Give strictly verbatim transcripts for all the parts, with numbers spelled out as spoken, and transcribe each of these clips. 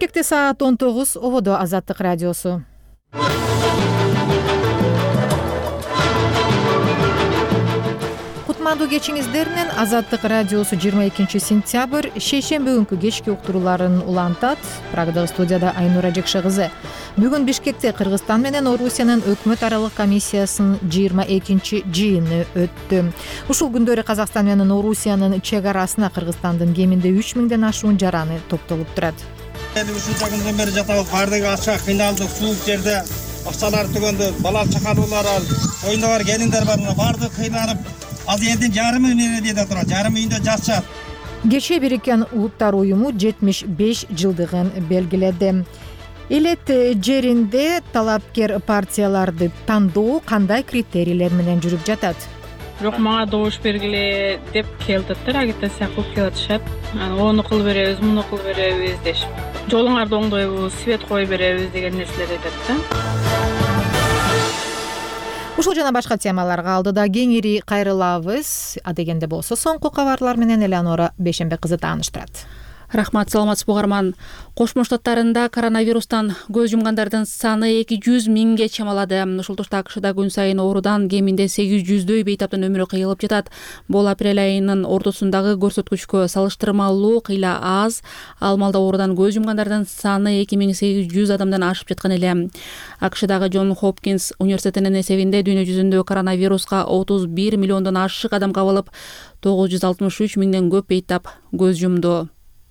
Бишкекте саат он тогуз, ободо Азаттык радиосу. Кутмандуу кечиңиздеринен Азаттык радиосу жыйырма экинчи сентябрь шейшемби күнкү кечки уктурууларын улантат. Прагдагы студияда Айнура Жекше кызы. Бүгүн Бишкекте Кыргызстан менен Орусиянын өкмөт аралык комиссиясынын жыйырма экинчи жыйыны өттү. Ушул күндөрү Казакстан менен Орусиянын чек арасына Кыргызстандын кеминде үч миңден ашуун жараны топтолуп турат. Ушунча күндөн бери жатабыз, баардыгы акча кыйналдык, суук жерде акчалар түгөндү, бала чакалуулар бар, оюнда бар, келиндер бар, баардыгы кыйналып, азыр элдин жарымы менен деде турат, жарым үйүндө жашачат. Кечээ Бириккен Улуттар уюму жетимиш беш жылдыгын белгиледи. Элет жеринде талапкер партияларды тандоо кандай критерийлер менен жүрүп жатат? Жок, мага добуш бергиле деп келтиптир, агитация кылып келатышат. Ону кылып беребиз, муну кылып беребиз дешип. Жолуңарды оңдойбу, свет коюп беребиз деген нерселер айтат да. Ушул жана башка темаларга алдыда кеңири кайрылабыз. Адегенде болсо соңку кабарлар менен Элеонора Бейшембек кызы тааныштырат. Рахмат, саламатсызбы угарман. Кошмо Штаттарында коронавирустан көз жумгандардын саны эки жүз миңге чамалады. Ушул тушта АКШда күн сайын оорудан кеминде сегиз жүздөй бейтаптын өмүрү кыйылып жатат. Бул апрель айынын ортосундагы көрсөткүчкө салыштырмалуу кыйла аз. Ал маалда оорудан көз жумгандардын саны эки миң сегиз жүз адамдан ашып жаткан эле. АКШдагы Джон Хопкинс университетинин эсебинде дүйнө жүзүндө коронавируска отуз бир миллиондон ашык адам кабылып, тогуз жүз алтымыш үч миңден көп бейтап көз жумду.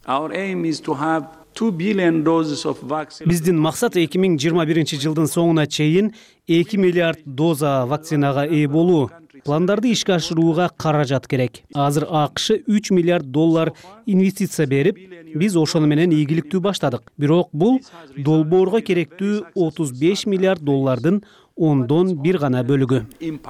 Биздин максат эки миң жыйырма биринчи жылдын соңуна чейин эки миллиард доза вакцинага ээ болуу. Пландарды ишке ашырууга каражат керек. Азыр АКШ үч миллиард доллар инвестиция берип, биз ошону менен ийгиликтүү баштадык. Бирок бул долбоорго керектүү отуз беш миллиард доллардын ондон бир гана бөлүгү.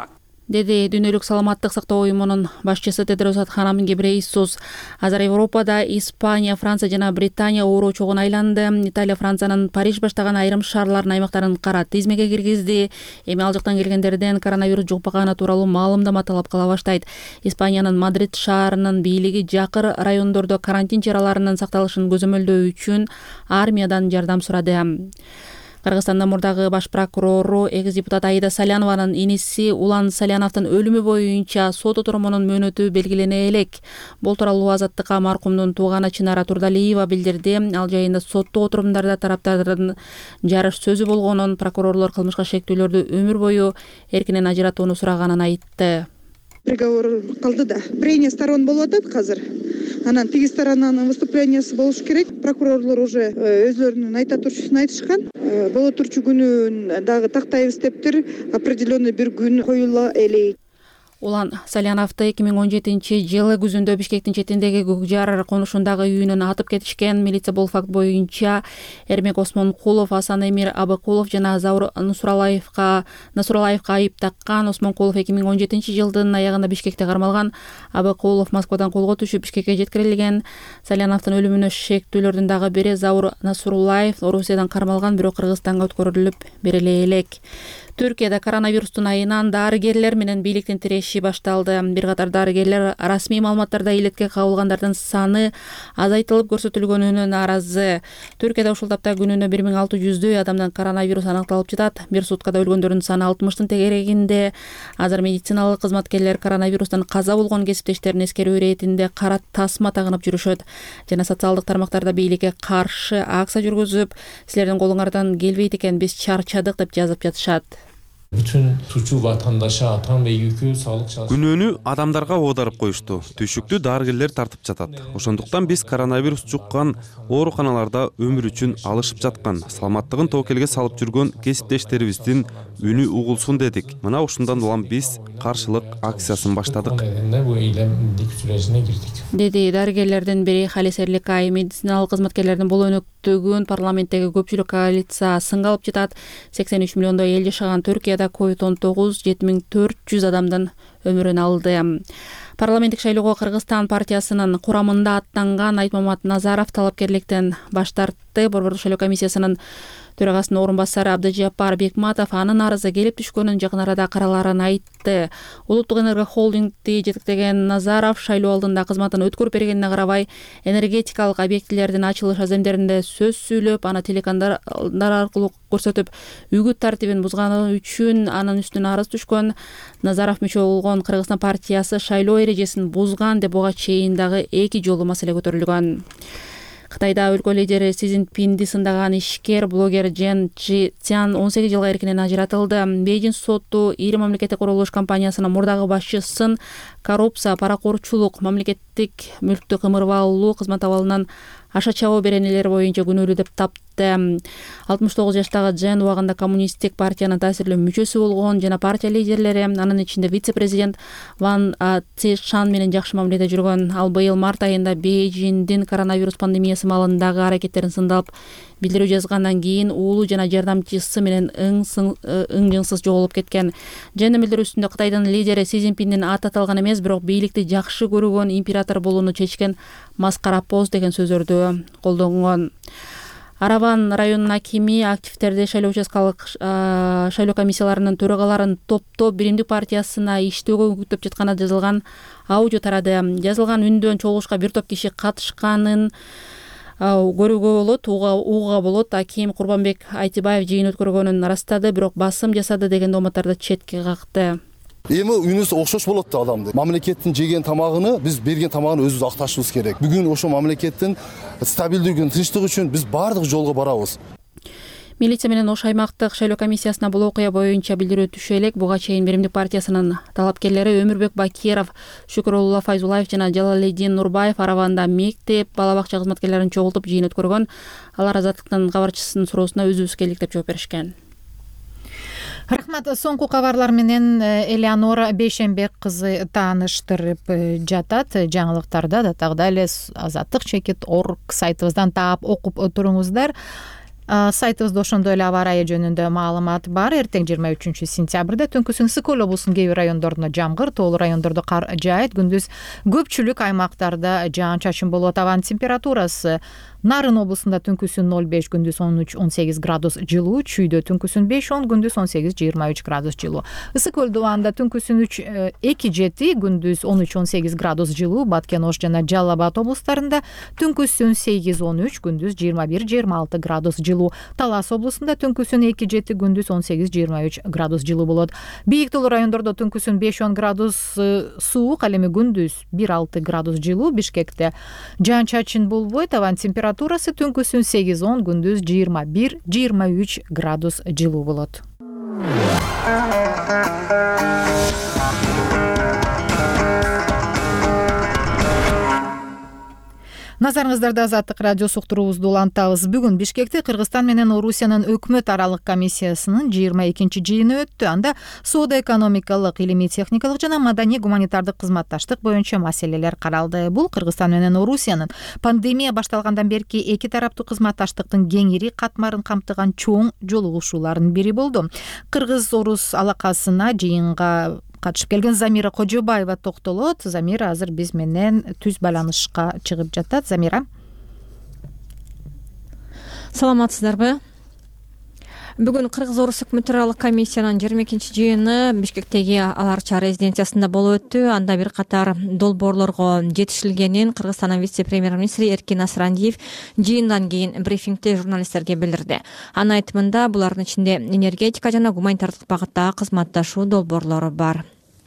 Деди Дүйнөлүк саламаттык сактоо уюмунун башчысы Тедрос Адханом Гебрейсус. Азыр Европада Испания, Франция жана Британия оору чогун айланды. Италия Франциянын Париж баштаган айрым шаарлардын аймактарын кара тизмеге киргизди. Эми ал жактан келгендерден коронавирус жукпаганы тууралуу маалымдама талап кыла баштайт. Испаниянын Мадрид шаарынын бийлиги жакыр райондордо карантин чараларынын сакталышын көзөмөлдөө үчүн армиядан жардам сурады. Кыргызстандын мурдагы баш прокурору экс депутат Аида Салянованын иниси Улан Саляновдун өлүмү боюнча сот отурумунун мөөнөтү белгилене элек. Бул тууралуу Азаттыкка маркумдун тууганы Чынара Турдалиева билдирди. Ал жайында соттуу отурумдарда тараптардын жарыш сөзү болгонун, прокурорлор кылмышка шектүүлөрдү өмүр бою эркинен ажыратууну сураганын айтты. Приговор калды да. Прения сторон болуп атат азыр. Анан тиги сторонанын выступлениясы болуш керек. Прокурорлор уже өзлөрүнүн айта турчусун айтышкан. Боло турчу күнүн дагы тактайбыз дептир. Определенный бир күн коюла элек. Улан Саляновду эки миң он жетинчи жылы күзүндө Бишкектин четиндеги Көкжар конушундагы үйүнөн атып кетишкен. Милиция бул факт боюнча Эрмек Осмонкулов, Асан Эмир Абыкулов жана Заур Насуралаевка Насуралаевка айып таккан. Осмонкулов эки миң он жетинчи жылдын аягында Бишкекте кармалган. Абыкулов Москвадан колго түшүп Бишкекке жеткирилген. Саляновдун өлүмүнө шектүүлөрдүн дагы бири Заур Насуралаев Орусиядан кармалган, бирок Кыргызстанга өткөрүлүп бериле элек. Түркияда коронавирустун айынан дарыгерлер менен бийликтин тиреши башталды. Бир катар дарыгерлер расмий маалыматтарда илетке кабылгандардын саны азайтылып көрсөтүлгөнүнө нааразы. Түркияда ушул тапта күнүнө бир миң алты жүздөй адамдан коронавирус аныкталып жатат. Бир суткада өлгөндөрдүн саны алтымыштын тегерегинде. Азыр медициналык кызматкерлер коронавирустан каза болгон кесиптештерин эскерүү иретинде кара тасма тагынып жүрүшөт. Жана социалдык тармактарда бийликке каршы акция жүргүзүп, силердин колуңардан келбейт экен, биз чарчадык деп жазып жатышат. Bütün suçu vatandaşa atan ve yükü sağlık çalışanları. Күнөөнү адамдарга оодарып коюшту. Түшүктү дарыгерлер тартып жатат. Ошондуктан биз коронавирус жуккан ооруканаларда өмүр үчүн алышып жаткан, саламаттыгын тоокелге салып жүргөн кесиптештерибиздин үнү угулсун дедик. Мына ушундан улам биз каршылык акциясын баштадык. Деди дарыгерлердин бири Халис Эрликай. Медициналык кызматкерлердин бул өнөктөгүн парламенттеги көпчүлүк коалиция сынга алып жатат. сексен үч миллиондой эл жашаган Түркияда ковид он тогуз жети миң төрт жүз адамдын өмүрүн алды. Парламенттик шайлоого Кыргызстан партиясынын курамында аттанган Айтмамат Назаров талапкерликтен баш тартты. Борбордук шайлоо комиссиясынын төрагасынын орун басары Абдыжаппар Бекматов анын арызы келип түшкөнүн жакын арада караларын айтты. Улуттук энерго холдингди жетектеген Назаров шайлоо алдында кызматын өткөрүп бергенине карабай энергетикалык объектилердин ачылыш аземдеринде сөз сүйлөп, аны телеканалдар аркылуу көрсөтүп, үгүт тартибин бузганы үчүн анын үстүнө арыз түшкөн. Назаров мүчө болгон Кыргызстан партиясы шайлоо эрежесин бузган деп буга чейин дагы эки жолу маселе көтөрүлгөн. Кытайда өлкө лидери Си Цзиньпинди сындаган ишкер блогер Джен Чжицян он сегиз жылга эркинен ажыратылды. Бейжин соту ири мамлекеттик курулуш компаниясынын мурдагы башчысын коррупция, паракорчулук, мамлекеттик мүлктү кымырып алуу, кызмат абалынан аша чабуу беренелери боюнча күнөөлүү деп тапты. алтымыш тогуз жаштагы Джен убагында коммунисттик партиянын таасирлүү мүчөсү болгон жана партия лидерлери, анын ичинде вице-президент Ван Цзешан менен жакшы мамиледе жүргөн. Ал быйыл март айында Бейжиндин коронавирус пандемиясы маалындагы аракеттерин сындалып, билдирүү жазгандан кийин уулу жана жардамчысы менен ың-жыңсыз жоголуп кеткен. Джендин билдирүүсүндө Кытайдын лидери Си Цзиньпиндин аты аталган эмес, бирок бийликти жакшы көргөн император болууну чечкен маскара пост деген сөздөрдү колдонгон. Араван районунун акими активдерди шайлоо участкалык шайлоо комиссияларынын төрагаларын топтоп биримдик партиясына иштөөгө үгүттөп жатканы жазылган аудио тарады. Жазылган үндөн чогулушка бир топ киши катышканын көрүүгө болот, угууга болот. Аким Курбанбек Айтибаев жыйын өткөргөнүн ырастады, бирок басым жасады деген дооматтарды четке какты. Эми үнүбүз окшош болот да адамды. Мамлекеттин жеген тамагыны биз берген тамагын өзүбүз акташыбыз керек. Бүгүн ошо мамлекеттин стабилдүүлүгүн, тынчтыгы үчүн биз баардык жолго барабыз. Милиция менен Ош аймактык шайлоо комиссиясына бул окуя боюнча билдирүү түшө элек. Буга чейин биримдик партиясынын талапкерлери Өмүрбек Бакиров, Шүкүрулла Файзулаев жана Жалалидин Нурбаев Араванда мектеп, бала бакча кызматкерлерин чогултуп жыйын өткөргөн. Алар Азаттыктын кабарчысынын суроосуна өзүбүз келдик деп жооп беришкен. Рахмат. Соңку кабарлар менен Элеонора Бейшембек кызы тааныштырып жатат. Жаңылыктарда да тагда эле Азаттык чекит орг сайтыбыздан таап окуп туруңуздар. Сайтыбызда ошондой эле аба ырайы жөнүндө маалымат бар. Эртең жыйырма үчүнчү сентябрда түнкүсүн Сыкөл облусунун кээ бир райондорунда жамгыр, тоолуу райондордо кар жаайт. Күндүз көпчүлүк аймактарда жаан-чачын болот. Абанын температурасы Нарын облусунда түнкүсүн ноль беш, күндүз он үч он сегиз градус жылуу, Чүйдө түнкүсүн беш он, күндүз он сегиз жыйырма үч градус жылуу. Ысык көл дубанда түнкүсүн үч эки жети, күндүз он үч он сегиз градус жылуу, Баткен Ош жана Жалал Абад облустарында түнкүсүн сегиз он үч, күндүз жыйырма бир жыйырма алты градус жылуу. Талас облусунда түнкүсүн эки жети, күндүз он сегиз жыйырма үч градус жылуу болот. Бийик тоолуу райондордо түнкүсүн беш он градус суук, ал эми күндүз бир алты градус жылуу. Бишкекте жаан-чачын болбойт, абанын температурасы Температурасы түнкүсүн сегиз он, күндүз жыйырма бир жыйырма үч градус жылуу болот. Назарыңыздарда Азаттык радиосу уктуруубузду улантабыз. Бүгүн Бишкекте Кыргызстан менен Орусиянын өкмөт аралык комиссиясынын жыйырма экинчи жыйыны өттү. Анда соода-экономикалык, илимий-техникалык жана маданий-гуманитардык кызматташтык боюнча маселелер каралды. Бул Кыргызстан менен Орусиянын пандемия башталгандан берки эки тараптуу кызматташтыктын кеңири катмарын камтыган чоң жолугушуулардын бири болду. Кыргыз-орус алакасына жыйынга катышып келген Замира Кожобаева токтолот. Замира азыр биз менен түз байланышка чыгып жатат. Замира, саламатсыздарбы? Бүгүн Кыргыз-орус өкмөт аралык комиссиянын жыйырма экинчи жыйыны Бишкектеги Аларча резиденциясында болуп өттү. Анда бир катар долбоорлорго жетишилгенин Кыргызстандын вице-премьер-министри Эркин Асрандиев жыйындан кийин брифингде журналисттерге билдирди. Анын айтымында булардын ичинде энергетика жана гуманитардык багыттагы кызматташуу долбоорлору бар.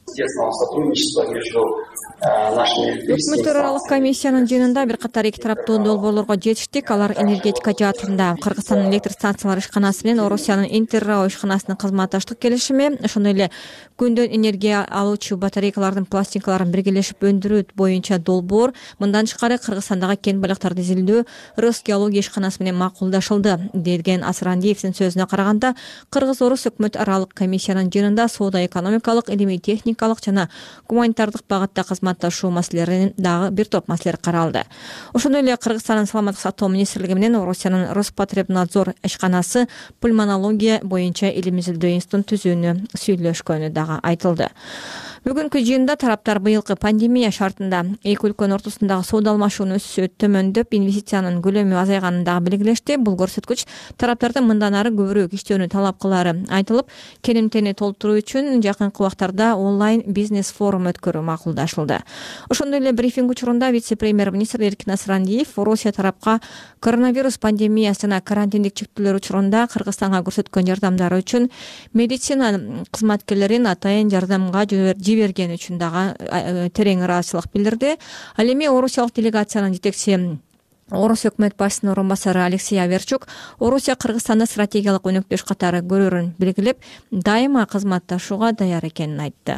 Өкмөт аралык комиссиянын жыйынында бир катар эки тараптуу долбоорлорго жетиштик. Алар энергетика жаатында Кыргызстандын электр станциялар ишканасы менен Орусиянын Интеррао ишканасынын кызматташтык келишими, ошондой эле күндөн энергия алуучу батарейкалардын пластинкаларын биргелешип өндүрүү боюнча долбоор. Мындан тышкары Кыргызстандагы кен байлыктарды изилдөө Росгеология ишканасы менен макулдашылды, деген Асрандиевдин сөзүнө караганда, Кыргыз-орус өкмөт аралык комиссиянын жыйынында соода-экономикалык, илимий-техникалык жана гуманитардык багытта кызмат кызматташуу маселелери дагы бир топ маселелер каралды. Ошондой эле Кыргызстандын саламаттык сактоо министрлиги менен Орусиянын Роспотребнадзор ишканасы пульмонология боюнча илим изилдөө институтун түзүүнү сүйлөшкөнү дагы айтылды. Бүгүнкү жыйында тараптар быйылкы пандемия шартында эки өлкөнүн ортосундагы соода алмашуунун өсүшү төмөндөп, инвестициянын көлөмү азайганын дагы белгилешти. Бул көрсөткүч тараптардын мындан ары көбүрөөк иштөөнү талап кылары айтылып, керемтени толтуруу үчүн жакынкы убактарда онлайн бизнес форум өткөрүү макулдашылды. Ошондой эле брифинг учурунда вице-премьер-министр Эркин Насыраниев Орусия тарапка коронавирус пандемиясы жана карантиндик чектөөлөр учурунда Кыргызстанга көрсөткөн жардамдары үчүн медицина кызматкерлерин атайын жардамга жибергени үчүн дагы терең ыраазычылык билдирди. Ал эми орусиялык делегациянын жетекчиси Орус өкмөт башчысынын орун басары Алексей Аверчук Орусия Кыргызстанды стратегиялык өнөктөш катары көрөрүн белгилеп, дайыма кызматташууга даяр экенин айтты.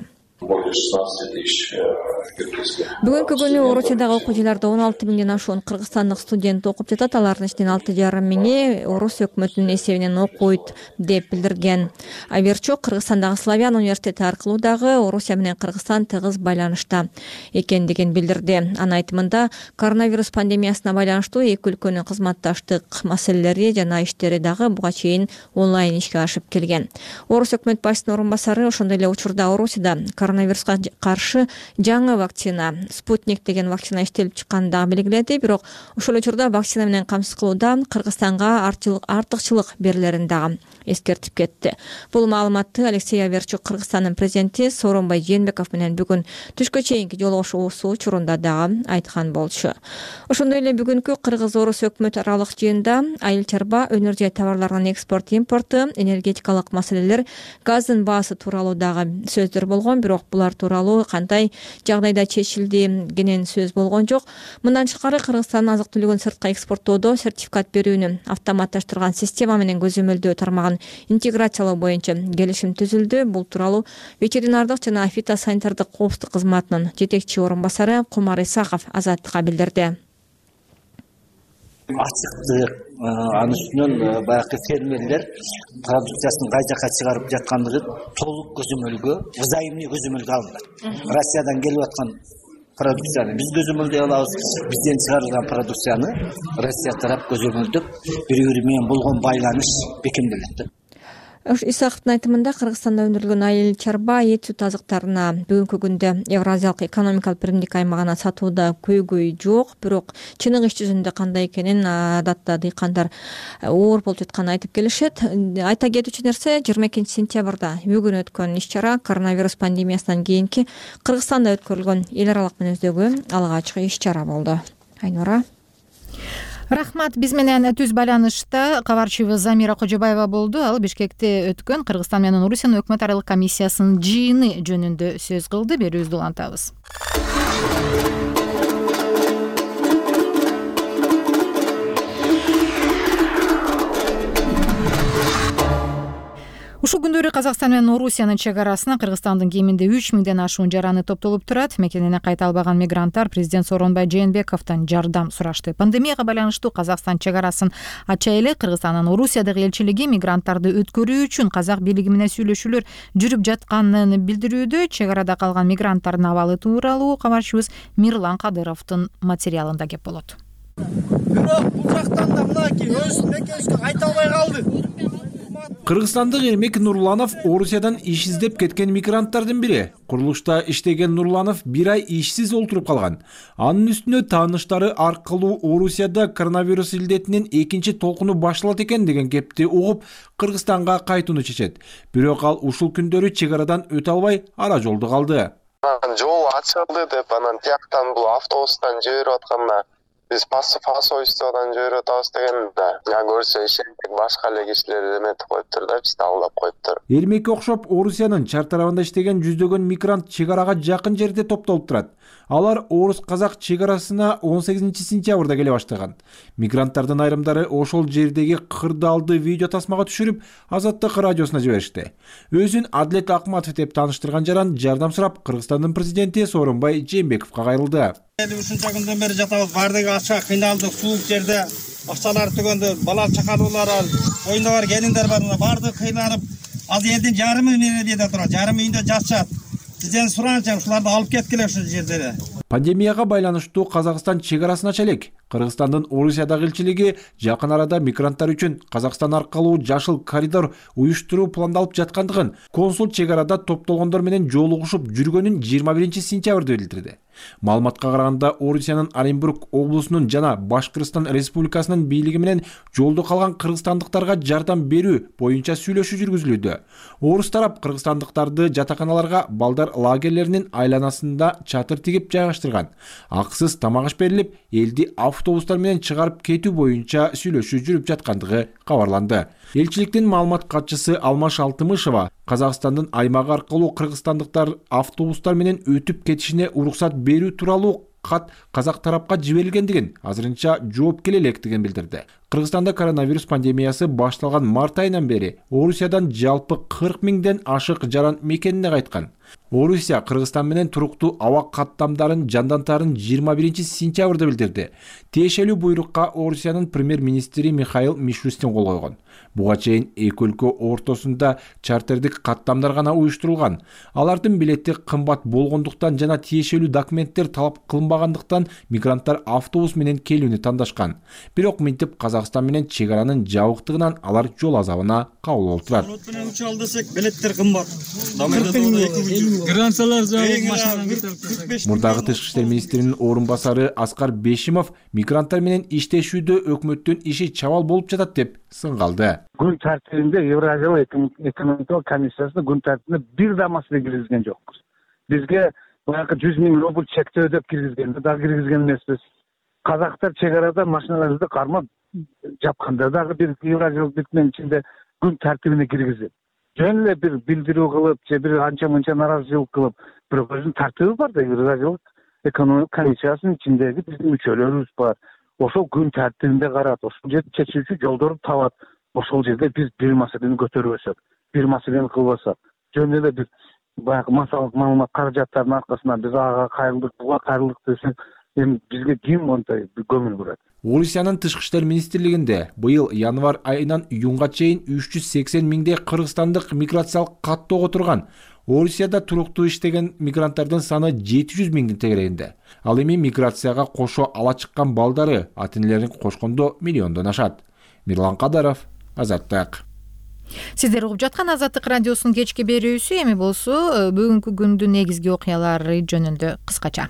Бүгүнкү күнү Орусиядагы окуу жайларда он алты миңден ашуун кыргызстандык студент окуп жатат. Алардын ичинен алты жарым миңи Орус өкмөтүнүн эсебинен окуйт деп билдирген Аверчук Кыргызстандагы Славян университети аркылуу дагы Орусия менен Кыргызстан тыгыз байланышта экендигин билдирди. Анын айтымында коронавирус пандемиясына байланыштуу эки өлкөнүн кызматташтык маселелери жана иштери дагы буга чейин онлайн ишке ашып келген. Орус өкмөт башчысынын орун басары ошондой эле учурда Орусияда коронавируска каршы жаңы вакцина Спутник деген вакцина иштелип чыкканын дагы белгиледи. Бирок ошол учурда вакцина менен камсыз кылууда Кыргызстанга артыкчылык берилерин дагы эскертип кетти. Бул маалыматты Алексей Аверчук Кыргызстандын президенти Сооронбай Жээнбеков менен бүгүн түшкө чейинки жолугушуусу учурунда дагы айткан болчу. Ошондой эле бүгүнкү Кыргыз-Орус өкмөт аралык жыйында айыл чарба, өнөр жай товарларынын экспорт импорту, энергетикалык маселелер, газдын баасы тууралуу дагы сөздөр болгон. Бирок булар тууралуу кандай жагдайда чечилди деген сөз болгон жок. Мындан тышкары Кыргызстандын азык түлүгүн сыртка экспорттоодо сертификат берүүнү автоматташтырган система менен көзөмөлдөө тармагын интеграциялоо боюнча келишим түзүлдү. Бул тууралуу ветеринардык жана фитосанитардык коопсуздук кызматынын жетекчи орун басары Кумар Исаков Азаттыкка билдирди. Ачыктык, анын үстүнөн баягы фермерлер продукциясын кай жака чыгарып жаткандыгын толук көзөмөлгө, взаимный көзөмөлгө алынат. Россиядан келип аткан продукцияны биз көзөмөлдөй алабыз, бизден чыгарылган продукцияны Россия тарап көзөмөлдөп, бири-бири менен болгон байланыш бекемделет. Исаковдун айтымында Кыргызстанда өндүрүлгөн айыл чарба, эт сүт азыктарына бүгүнкү күндө Евразиялык экономикалык биримдик аймагына сатууда көйгөй жок, бирок чыныгы иш жүзүндө кандай экенин адатта дыйкандар оор болуп жатканын айтып келишет. Айта кетүүчү нерсе, жыйырма экинчи сентябрда бүгүн өткөн иш-чара коронавирус пандемиясынан кийинки Кыргызстанда өткөрүлгөн эл аралык мүнөздөгү алгачкы иш-чара болду. Айнура. Рахмат. Биз менен түз байланышта кабарчыбыз Замира Кожобаева болду. Ал Бишкекте өткөн Кыргызстан менен Орусиянын өкмөт аралык комиссиясынын жыйыны жөнүндө сөз кылды. Берүүбүздү улантабыз. Ушул күндөрү Казакстан менен Орусиянын чек арасына Кыргызстандын кеминде үч миңден ашуун жараны топтолуп турат. Мекенине кайта албаган мигранттар президент Сооронбай Жээнбековдон жардам сурашты. Пандемияга байланыштуу Казакстан чек арасын ача эле Кыргызстандын Орусиядагы элчилиги мигранттарды өткөрүү үчүн казак бийлиги менен сүйлөшүүлөр жүрүп жатканын билдирүүдө. Чек арада калган мигранттардын абалы тууралуу кабарчыбыз Мирлан Кадыровдун материалында кеп болот. Бирок бул жактан да мынакей өз мекенибизге кайта албай калды. Кыргызстандык Эрмек Нурланов Орусиядан иш издеп кеткен мигранттардын бири. Курулушта иштеген Нурланов бир ай ишсиз олтуруп калган. Анын үстүнө тааныштары аркылуу Орусияда коронавирус илдетинин экинчи толкуну башталат экен деген кепти угуп, Кыргызстанга кайтууну чечет. Бирок ал ушул күндөрү чек арадан өтө албай ара жолдо калды. Жол ачылды деп, анан тияктан бул автобустан жиберип атканда биз посольстводан жиберип атабыз дегенде, я көрсө ишенбек башка эле кишилер эметип коюптур да, бизди алдап коюптур. Эрмекке окшоп Орусиянын чар тарабында иштеген жүздөгөн мигрант чек арага жакын жерде топтолуп турат. Алар орус-казак чек арасына он сегизинчи сентябрда келе баштаган. Мигранттардын айрымдары ошол жердеги кырдаалды видео тасмага түшүрүп, Азаттык радиосуна жиберишти. Өзүн Адилет Акматов деп тааныштырган жаран жардам сурап Кыргызстандын президенти Сооронбай Жээнбековго кайрылды. Ушунча күндөн бери жатабыз, бардыгы ача кыйналдык, суук жерде акчалар түгөндө, бала чакалуулар бар, оюнда бар, келиндер бар, бардыгы кыйналып, азыр элдин жарымы менен деп турат, жарым үйүндө жашашат. Сизден суранчам ушуларды алып кеткиле ушул жерлерге. Пандемияга байланыштуу Казакстан чек арасын ача элек. Кыргызстандын Орусиядагы элчилиги жакын арада мигранттар үчүн Казакстан аркылуу жашыл коридор уюштуруу пландалып жаткандыгын, консул чек арада топтолгондор менен жолугушуп жүргөнүн жыйырма биринчи сентябрда билдирди. Маалыматка караганда, Орусиянын Оренбург облусунун жана Башкырстан Республикасынын бийлиги менен жолдо калган кыргызстандыктарга жардам берүү боюнча сүйлөшүү жүргүзүлүүдө. Орус тарап кыргызстандыктарды жатаканаларга, балдар лагерлеринин айланасында чатыр тигип жайгаштырган. Акысыз тамак аш берилип, элди автобустар менен чыгарып кетүү боюнча сүйлөшүү жүрүп жаткандыгы кабарланды. Элчиликтин маалымат катчысы Алмаш Алтымышева Казакстандын аймагы аркылуу кыргызстандыктар автобустар менен өтүп кетишине уруксат берүү тууралуу кат казак тарапка жиберилгендигин, азырынча жооп келе электигин билдирди. Кыргызстанда коронавирус пандемиясы башталган март айынан бери Орусиядан жалпы кырк миңден ашык жаран мекенине кайткан. Орусия Кыргызстан менен туруктуу аба каттамдарын жандантарын жыйырма биринчи сентябрда билдирди. Тиешелүү буйрукка Орусиянын премьер-министри Михаил Мишустин кол койгон. Буга чейин эки өлкө ортосунда чартердик каттамдар гана уюштурулган. Алардын билети кымбат болгондуктан жана тиешелүү документтер талап кылынбагандыктан мигранттар автобус менен келүүнү тандашкан. Бирок минтип Казакстан менен чек аранын жабыктыгынан алар жол азабына кабыл болуп турат. Учал десек билеттер кымбат. Мурдагы тышкы иштер министринин орун басары Аскар Бешимов мигранттар менен иштешүүдө өкмөттүн иши чабал болуп жатат деп сынгалды. Күн тартибинде Евразиялык экономикалык комиссиясына күн тартибине бир да маселе киргизген жокпуз. Бизге баягы жүз миң рубль чекти өдөп киргизгенди дагы киргизген эмеспиз. Казактар чек арада машиналарды кармап жапканда дагы бир Евразиялык бирикменин ичинде күн тартибине киргизип, жөн эле бир билдирүү кылып, же бир анча-мынча нааразычылык кылып, бирок өзүнүн тартиби бар да. Евразиялык экономикалык комиссиясынын ичиндеги биздин мүчөлөрүбүз бар. Ошол күн тартибинде карат, ошол жерде чечүүчү жолдорду табат. Ошол жерде биз бир маселени көтөрбөсөк, бир маселени кылбасак, жөн эле бир баягы массалык маалымат каражаттарынын аркасынан биз ага кайрылдык, буга кайрылдык десек, эми бизге ким мондай көңүл бурат? Орусиянын тышкы иштер министрлигинде быйыл январь айынан июнга чейин үч жүз сексен миңдей кыргызстандык миграциялык каттоого турган. Орусияда туруктуу иштеген мигранттардын саны жети жүз миңдин тегерегинде. Ал эми миграцияга кошо ала чыккан балдары ата-энелерин кошкондо миллиондон ашат. Мирлан Кадаров, Азаттык. Сиздер угуп жаткан Азаттык радиосунун кечки берүүсү. Эми болсо бүгүнкү күндүн негизги окуялары жөнүндө кыскача.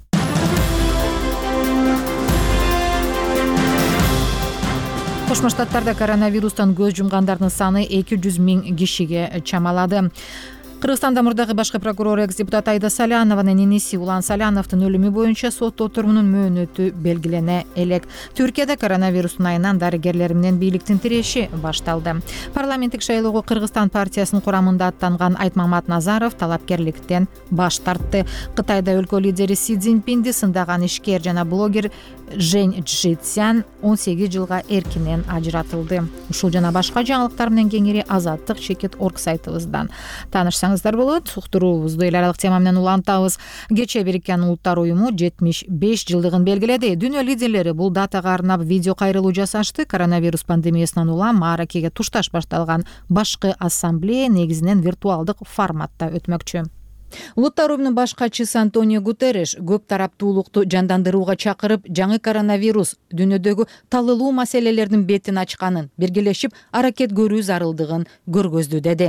Кошмо Штаттарда коронавирустан көз жумгандардын саны эки жүз миң кишиге чамалады. Кыргызстанда мурдагы башкы прокурор экс-депутат Айда Салянованын иниси Улан Саляновдун өлүмү боюнча сот отурумунун мөөнөтү белгилене элек. Түркияда коронавирустун айынан дарыгерлер менен бийликтин тиреши башталды. Парламенттик шайлоого Кыргызстан партиясынын курамында аттанган Айтмамат Назаров талапкерликтен баш тартты. Кытайда өлкө лидери Си Цзиньпинди сындаган ишкер жана блогер Жень Чжицян он сегиз жылга эркинен ажыратылды. Ушул жана башка жаңылыктар менен кеңири Азаттык чекит орг сайтыбыздан таанышсаңыздар болот. Уктуруубузду эл аралык тема менен улантабыз. Кечээ Бириккен Улуттар уюму жетимиш беш жылдыгын белгиледи. Дүйнө лидерлери бул датага арнап видео кайрылуу жасашты. Коронавирус пандемиясынан улам мааракеге тушташ башталган башкы ассамблея негизинен виртуалдык форматта өтмөкчү. Улуттар уюмунун баш катчысы Антонио Гутерриш көп тараптуулукту жандандырууга чакырып, жаңы коронавирус дүйнөдөгү талылуу маселелердин бетин ачканын, биргелешип аракет көрүү зарылдыгын көргөздү деди.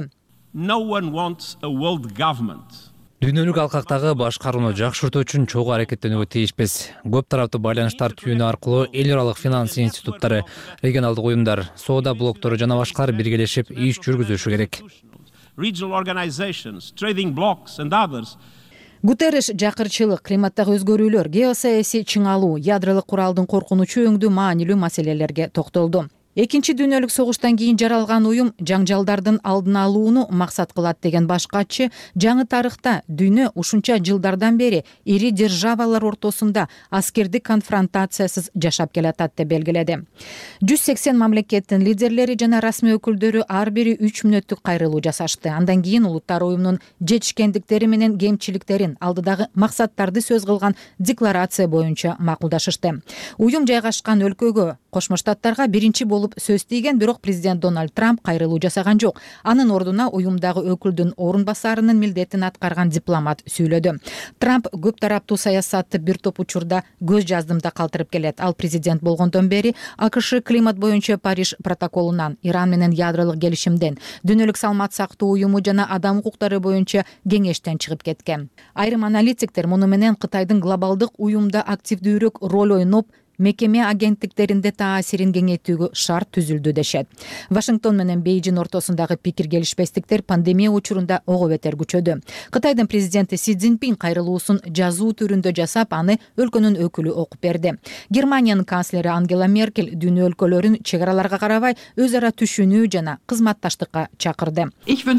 Дүйнөлүк алкактагы башкарууну жакшыртуу үчүн чогуу аракеттенүүгө тийишпиз. Көп тараптуу байланыштар түйүнү аркылуу эл аралык финанс институттары, регионалдык уюмдар, соода блоктору жана башкалар биргелешип иш жүргүзүшү керек. Regional organizations, trading blocks and others. Гутерриш жакырчылык, климаттагы өзгөрүүлөр, геосаясий чыңалуу, ядролук куралдын коркунучу өңдүү маанилүү маселелерге токтолду. Экинчи дүйнөлүк согуштан кийин жаралган уюм жаңжалдардын алдын алууну максат кылат деген баш катчы, жаңы тарыхта дүйнө ушунча жылдардан бери ири державалар ортосунда аскердик конфронтациясыз жашап келатат деп белгиледи. жүз сексен мамлекеттин лидерлери жана расмий өкүлдөрү ар бири үч мүнөттүк кайрылуу жасашты. Андан кийин улуттар уюмунун жетишкендиктери менен кемчиликтерин, алдыдагы максаттарды сөз кылган декларация боюнча макулдашышты. Уюм жайгашкан өлкөгө, Кошмо Штаттарга биринчи болуп болуп сөз тийген, бирок президент Дональд Трамп кайрылуу жасаган жок. Анын ордуна уюмдагы өкүлдүн орун басарынын милдетин аткарган дипломат сүйлөдү. Трамп көп тараптуу саясатты бир топ учурда көз жаздымда калтырып келет. Ал президент болгондон бери АКШ климат боюнча Париж протоколунан, Иран менен ядролук келишимден, Дүйнөлүк саламат сактоо уюму жана адам укуктары боюнча кеңештен чыгып кеткен. Айрым аналитиктер муну менен Кытайдын глобалдык уюмда активдүүрөөк роль ойноп, мекеме агенттиктеринде таасирин кеңейтүүгө шарт түзүлдү дешет. Вашингтон менен Бейжин ортосундагы пикир келишпестиктер пандемия учурунда ого бетер күчөдү. Кытайдын президенти Си Цзиньпин кайрылуусун жазуу түрүндө жасап, аны өлкөнүн өкүлү окуп берди. Германиянын канцлери Ангела Меркель дүйнө өлкөлөрүн чек араларга карабай өз ара түшүнүү жана кызматташтыкка чакырды.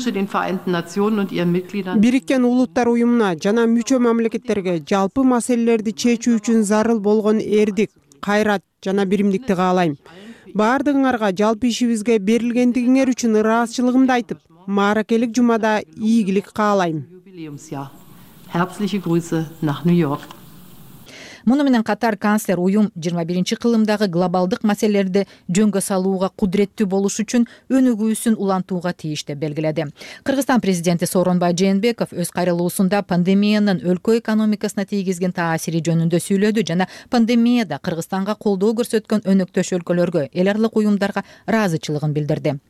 Бириккен Улуттар уюмуна жана мүчө мамлекеттерге жалпы маселелерди чечүү үчүн зарыл болгон эрдик, кайрат жана биримдикти каалайм. Баардыгыңарга жалпы ишибизге берилгендигиңер үчүн ыраазычылыгымды айтып, мааракелик жумада ийгилик каалайм. Муну менен катар канцлер уюм жыйырма биринчи кылымдагы глобалдык маселелерди жөнгө салууга кудуреттүү болуш үчүн өнүгүүсүн улантууга тийиш деп белгиледи. Кыргызстан президенти Сооронбай Жээнбеков өз кайрылуусунда пандемиянын өлкө экономикасына тийгизген таасири жөнүндө сүйлөдү жана пандемияда Кыргызстанга колдоо көрсөткөн өнөктөш өлкөлөргө, эл аралык уюмдарга ыраазычылыгын билдирди.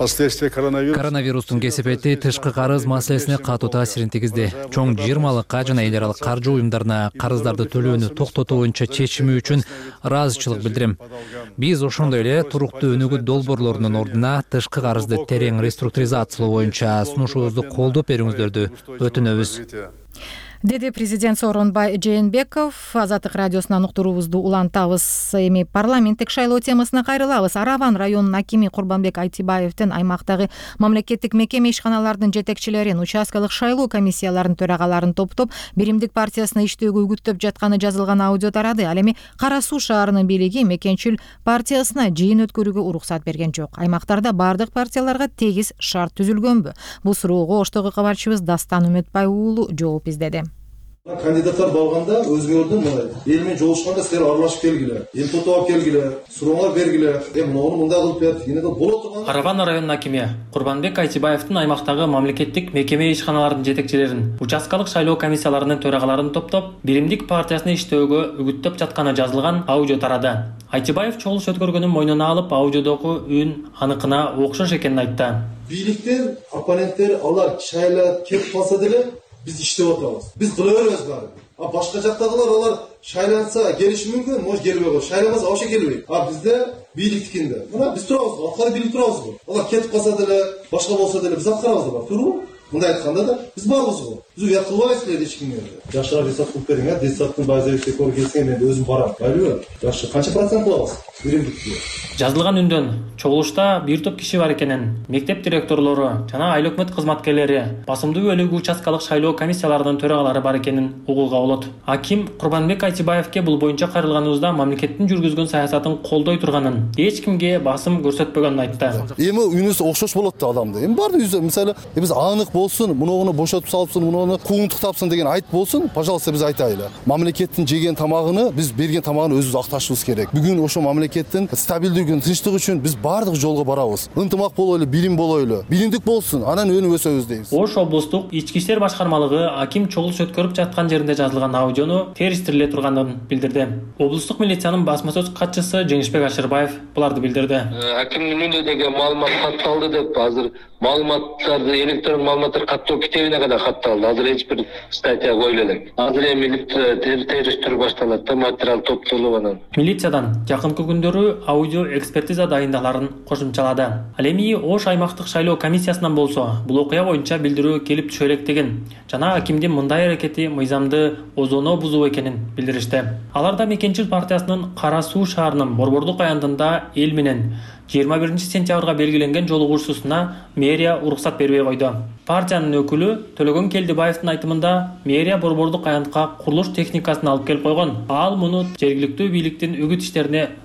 Коронавирустун кесепети тышкы карыз маселесине катуу таасирин тийгизди. Чоң жыйырмалыкка жана эл аралык каржы уюмдарына карыздарды төлөөнү токтотуу боюнча чечими үчүн ыраазычылык билдирем. Биз ошондой эле туруктуу өнүгүү долбоорлорунун ордуна тышкы карызды терең реструктуризациялоо боюнча сунушубузду колдоп берүүңүздөрдү өтүнөбүз, деди президент Сооронбай Жээнбеков. Азаттык радиосунан уктуруубузду улантабыз. Эми парламенттик шайлоо темасына кайрылабыз. Араван районунун акими Курбанбек Айтибаевдин аймактагы мамлекеттик мекеме ишканаларынын жетекчилерин, участкалык шайлоо комиссияларынын төрагаларын топтоп, Биримдик партиясына иштөөгө үгүттөп жатканы жазылган аудио тарады. Ал эми Кара Суу шаарынын бийлиги Мекенчил партиясына жыйын өткөрүүгө уруксат берген жок. Аймактарда бардык партияларга тегиз шарт түзүлгөнбү? Бул суроого Оштогу кабарчыбыз Дастан Үмүтбай уулу жооп издеди. Кандидаттар барганда өзүңөрдүн мына эл менен жолугушканда силер аралашып келгиле, эл тотоп келгиле, сурооңар бергиле, эми муну мындай кылып бер, эне боло турган. Араван районунун акими Курбанбек Айтибаевдин аймактагы мамлекеттик мекеме ишканаларынын жетекчилерин, участкалык шайлоо комиссияларынын төрагаларын топтоп, Биримдик партиясына иштөөгө үгүттөп жатканы жазылган аудио тарады. Айтибаев чогулуш өткөргөнүн мойнуна алып, аудиодогу үн аныкына окшош экенин айтты. Бийликтер, оппоненттер алар шайлап кетип калса деле biz иштеп атабыз. Biz кыла беребиз баары. А башка жактагылар алар шайланса келиши мүмкүн, может келбей коет. Шайламаса вообще келбейт. А бизде бийликтикинде. Мына биз турабыз, аткары бийлик турабыз го. Алар кетип калса деле, башка болсо деле биз аткарабыз да бар. Туурабы? Мындай айтканда да биз барбыз го. Биз уят кылбайбыз эч кимге. Жашыраак десат кылып бериңер, десаттын базовый көрүп келсең мен өзүм барам. Байлыбы? Жакшы, канча процент кылабыз? Биримдикти. Жазылган үндөн чогулушта бир топ киши бар экенин, мектеп директорлору жана айыл өкмөт кызматкерлери, басымдуу бөлүгү участкалык шайлоо комиссияларынын төрагалары бар экенин угууга болот. Аким Курбанбек Айтибаевке бул боюнча кайрылганыбызда мамлекеттин жүргүзгөн саясатын колдой турганын, эч кимге басым көрсөтпөгөнүн айтты. Эми үнүс окшош болот да адамда. Эми баардык жүзү, мисалы, биз анык болсун, муну буошотуп салыпсың, муну куугунтуктапсың деген айт болсун, пожалуйста биз айтайлы. Мамлекеттин жеген тамагыны, биз берген тамагын өзүбүз акташыбыз керек. Бүгүн ошо мамлекеттин стабилдүүлүгүн, тынчтыгы үчүн биз бардык жолго барабыз. Ынтымак болойлу, билим болойлу, билимдик болсун, анан өнүп өсөбүз дейбиз. Ош облустук ички иштер башкармалыгы аким чогулуш өткөрүп жаткан жеринде жазылган аудиону териштириле турганын билдирди. Облустук милициянын басма сөз катчысы Жеңишбек Ашырбаев буларды билдирди. Акимдин үнүндөгү маалымат катталды деп азыр маалыматтарды, электрон маалыматтар каттоо китебине кадar катталды. Азыр эч бир статья коюла элек. Азыр эми териштирүү башталат да, материал топтолуп анан. Милициядан жакынкы күндөрү аудио экспертиза дайындаларын кошумчалады. Ал эми Ош аймактык шайлоо комиссиясынан болсо, бул окуя боюнча билдирүү келип түшө элек деген жана акимдин мындай аракети мыйзамды озоно бузуу экенин билдиришти. Аларда Мекенчил партиясынын Кара Суу шаарынын Борбордук аянтында эл менен жыйырма биринчи сентябрга белгиленген жолугушуусуна мэрия уруксат бербей койду. Партиянын өкүлү Төлөгөн Келдибаевдин айтымында мэрия Борбордук аянтка курулуш техникасын алып келип койгон. Ал муну жергиликтүү бийликтин үгүт иштерине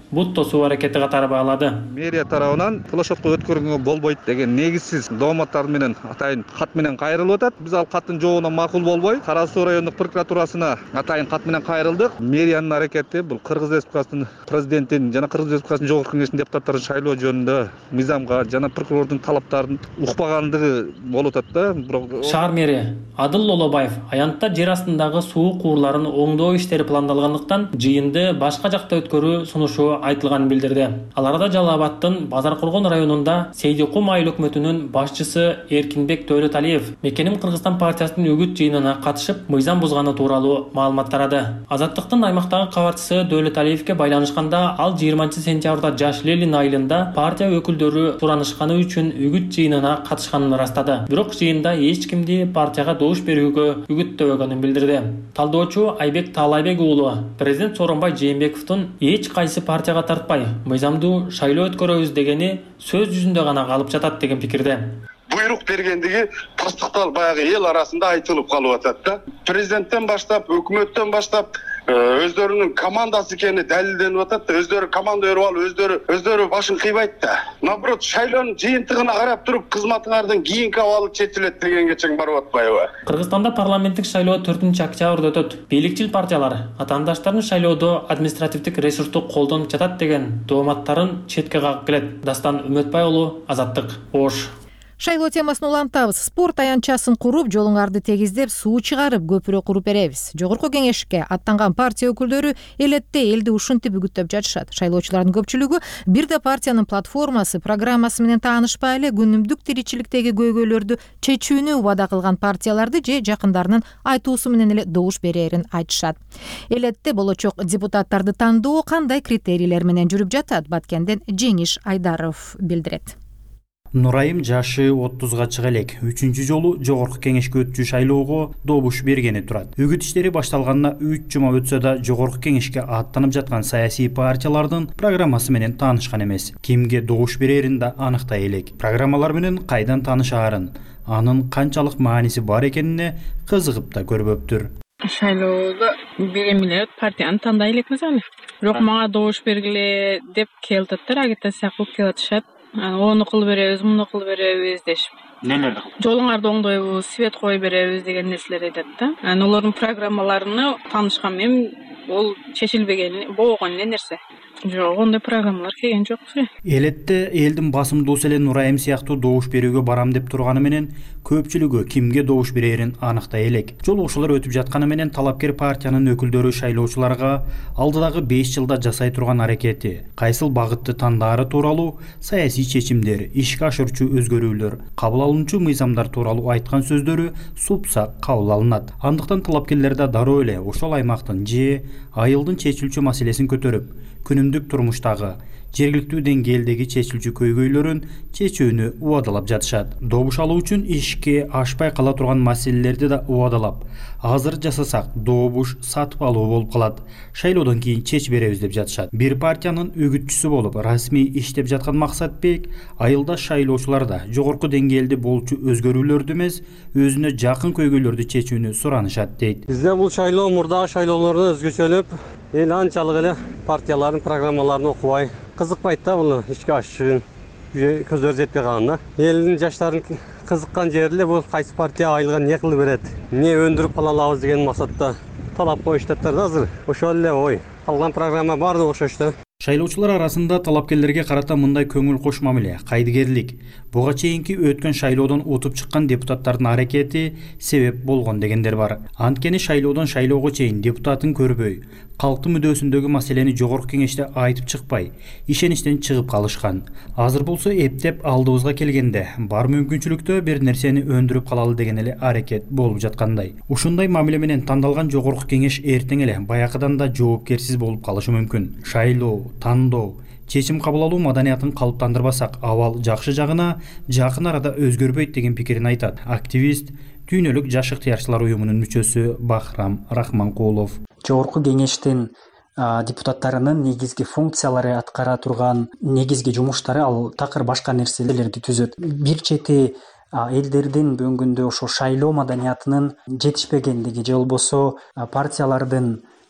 бут тосуу аракети катары баалады. Мэрия тарабынан площадка өткөргөнгө болбойт деген негизсиз дооматтар менен атайын кат менен кайрылып атат. Биз ал каттын жоогуна макул болбой, Кара Суу райондук прокуратурасына атайын кат менен кайрылдык. Мэриянын аракети бул Кыргыз Республикасынын президентин жана Кыргыз Республикасынын жогорку кеңешинин депутаттарын шайлоо жөнүндө мыйзамга жана прокурордун талаптарын укпагандыгы болуп атат да. Бирок шаар мэри Адыл Лолобаев аянтта жер астындагы суу куурларын оңдоо иштери пландалгандыктан жыйынды башка жакта өткөрүү сунушу айтылганын билдирди. Ал арада Жалал Абадтын Базар Коргон районунда Сейдикум айыл өкмөтүнүн башчысы Эркинбек Төлөталиев Мекеним Кыргызстан партиясынын үгүт жыйынына катышып мыйзам бузганы тууралуу маалымат тарады. Азаттыктын аймактагы кабарчысы Төлөталиевке байланышканда ал жыйырманчы сентябрда Жаш Ленин айылында партия өкүлдөрү суранышканы үчүн үгүт жыйынына катышканын ырастады. Бирок жыйында эч кимди партияга добуш берүүгө үгүттөбөгөнүн билдирди. Талдоочу Айбек Таалайбек уулу президент Сооронбай Жээнбековдун эч кайсы партияга тартпай мыйзамдуу шайлоо өткөрөбүз дегени сөз жүзүндө гана калып жатат деген пикирде. Буйрук бергендиги тастыкталып баягы эл арасында айтылып калып атат да. Президенттен баштап, өкмөттөн баштап өздөрүнүн командасы экени далилденип атат да. Өздөрү команда берип алып, өздөрү өздөрү башын кыйбайт да. Наоборот, шайлоонун жыйынтыгына карап туруп кызматыңардын кийинки абалы чечилет дегенге чейин барып атпайбы? Кыргызстанда парламенттик шайлоо төртүнчү октябрда өтөт. Бийликчил партиялар атаандаштарын шайлоодо административдик ресурсту колдонуп жатат деген дооматтарын четке кагып келет. Дастан Үмөтбай уулу, Азаттык, Ош. Шайлоо темасын улантабыз. Спорт аянтчасын куруп, жолуңарды тегиздеп, суу чыгарып, көпүрө куруп беребиз. Жогорку кеңешке аттанган партия өкүлдөрү элетте элди ушинтип үгүттөп жатышат. Шайлоочулардын көпчүлүгү бир да партиянын платформасы, программасы менен таанышпай эле күнүмдүк тиричиликтеги көйгөйлөрдү чечүүнү убада кылган партияларды же жакындарынын айтуусу менен эле добуш берерин айтышат. Элетте болочок депутаттарды тандоо кандай критерийлер менен жүрүп жатат? Баткенден Жеңиш Айдаров билдирет. Нурайым жашы отузга чыга элек. Үчүнчү жолу жогорку кеңешке өтчү шайлоого добуш бергени турат. Үгүт иштери башталганына үч жума өтсө да жогорку кеңешке аттанып жаткан саясий партиялардын программасы менен таанышкан эмес. Кимге добуш берерин да аныктай элек. Программалар менен кайдан таанышаарын, анын канчалык мааниси бар экенине кызыгып да көрбөптүр. Шайлоодо беремилер партияны тандай элекпиз али. Бирок мага добуш бергиле деп келтеттер, агитация кылып келатышат. Оны кылып беребиз, муну кылып беребиз дешип. Нелерди? Жолуңарды оңдойбуз, свет коюп беребиз деген нерселер айтат да. Анан олордун программаларына таанышкан мен ол чечилбеген, болгон эле нерсе. Жок, ондай программалар келген жок. Элетте элдин басымдуусу эле Нурайым сыяктуу добуш берүүгө барам деп турганы менен көпчүлүгү кимге добуш берерин аныктай элек. Жолугушуулар өтүп жатканы менен талапкер партиянын өкүлдөрү шайлоочуларга алдыдагы беш жылда жасай турган аракети, кайсыл багытты тандаары тууралуу саясий чечимдер, ишке ашырчу өзгөрүүлөр, кабыл алынчу мыйзамдар тууралуу айткан сөздөрү супсак кабыл алынат. Андыктан талапкерлер да дароо эле ошол аймактын же айылдын чечилчү маселесин көтөрүп, күнүмдүк турмуштагы жергиликтүү деңгээлдеги чечилчү көйгөйлөрүн чечүүнү убадалап жатышат. Добуш алуу үчүн ишке ашпай кала турган маселелерди да убадалап, азыр жасасак добуш сатып алуу болуп калат. Шайлоодон кийин чечип беребиз деп жатышат. Бир партиянын үгүтчүсү болуп расмий иштеп жаткан Максатбек айылда шайлоочуларда жогорку деңгээлде болчу өзгөрүүлөрдү эмес, өзүнө жакын көйгөйлөрдү чечүүнү суранышат дейт. Бизде бул шайлоо мурдагы шайлоолордон өзгөчөлүп, эл анчалык эле партиялардын программаларын окубай, кызыкпайт да буну ишке ашырын көздөр жетпей калганда. Элдин жаштарын кызыккан жери эле бул кайсы партия айылга эмне кылып берет, эмне өндүрүп кала алабыз деген максатта талап коюштаттар да азыр. Ошол эле ой. Калган программа баардыгы окшош да. Шайлоочулар арасында талапкерлерге карата мындай көңүл кош мамиле, кайдыгерлик, буга чейинки өткөн шайлоодон утуп чыккан депутаттардын аракети себеп болгон дегендер бар. Анткени шайлоодон шайлоого чейин депутатын көрбөй, калктын мүдөөсүндөгү маселени жогорку кеңеште айтып чыкпай, ишеништен чыгып калышкан. Азыр болсо эптеп алдыбызга келгенде бар мүмкүнчүлүктө бир нерсени өндүрүп калалы деген эле аракет болуп жаткандай. Ушундай мамиле менен тандалган жогорку кеңеш эртең эле баягыдан да жоопкерсиз болуп калышы мүмкүн. Шайлоо, тандоо, чечим кабыл алуу маданиятын калыптандырбасак, абал жакшы жагына жакын арада өзгөрбөйт деген пикирин айтат активист, Дүйнөлүк жаш ыктыярчылар уюмунун мүчөсү Бахрам Рахманкулов. Жогорку кеңештин депутаттарынын негизги функциялары аткара турган негизги жумуштары ал такыр башка нерселерди түзөт. Бир чети элдердин бүгүнгүндө ошо шайлоо маданиятынын жетишпегендиги же болбосо партиялардын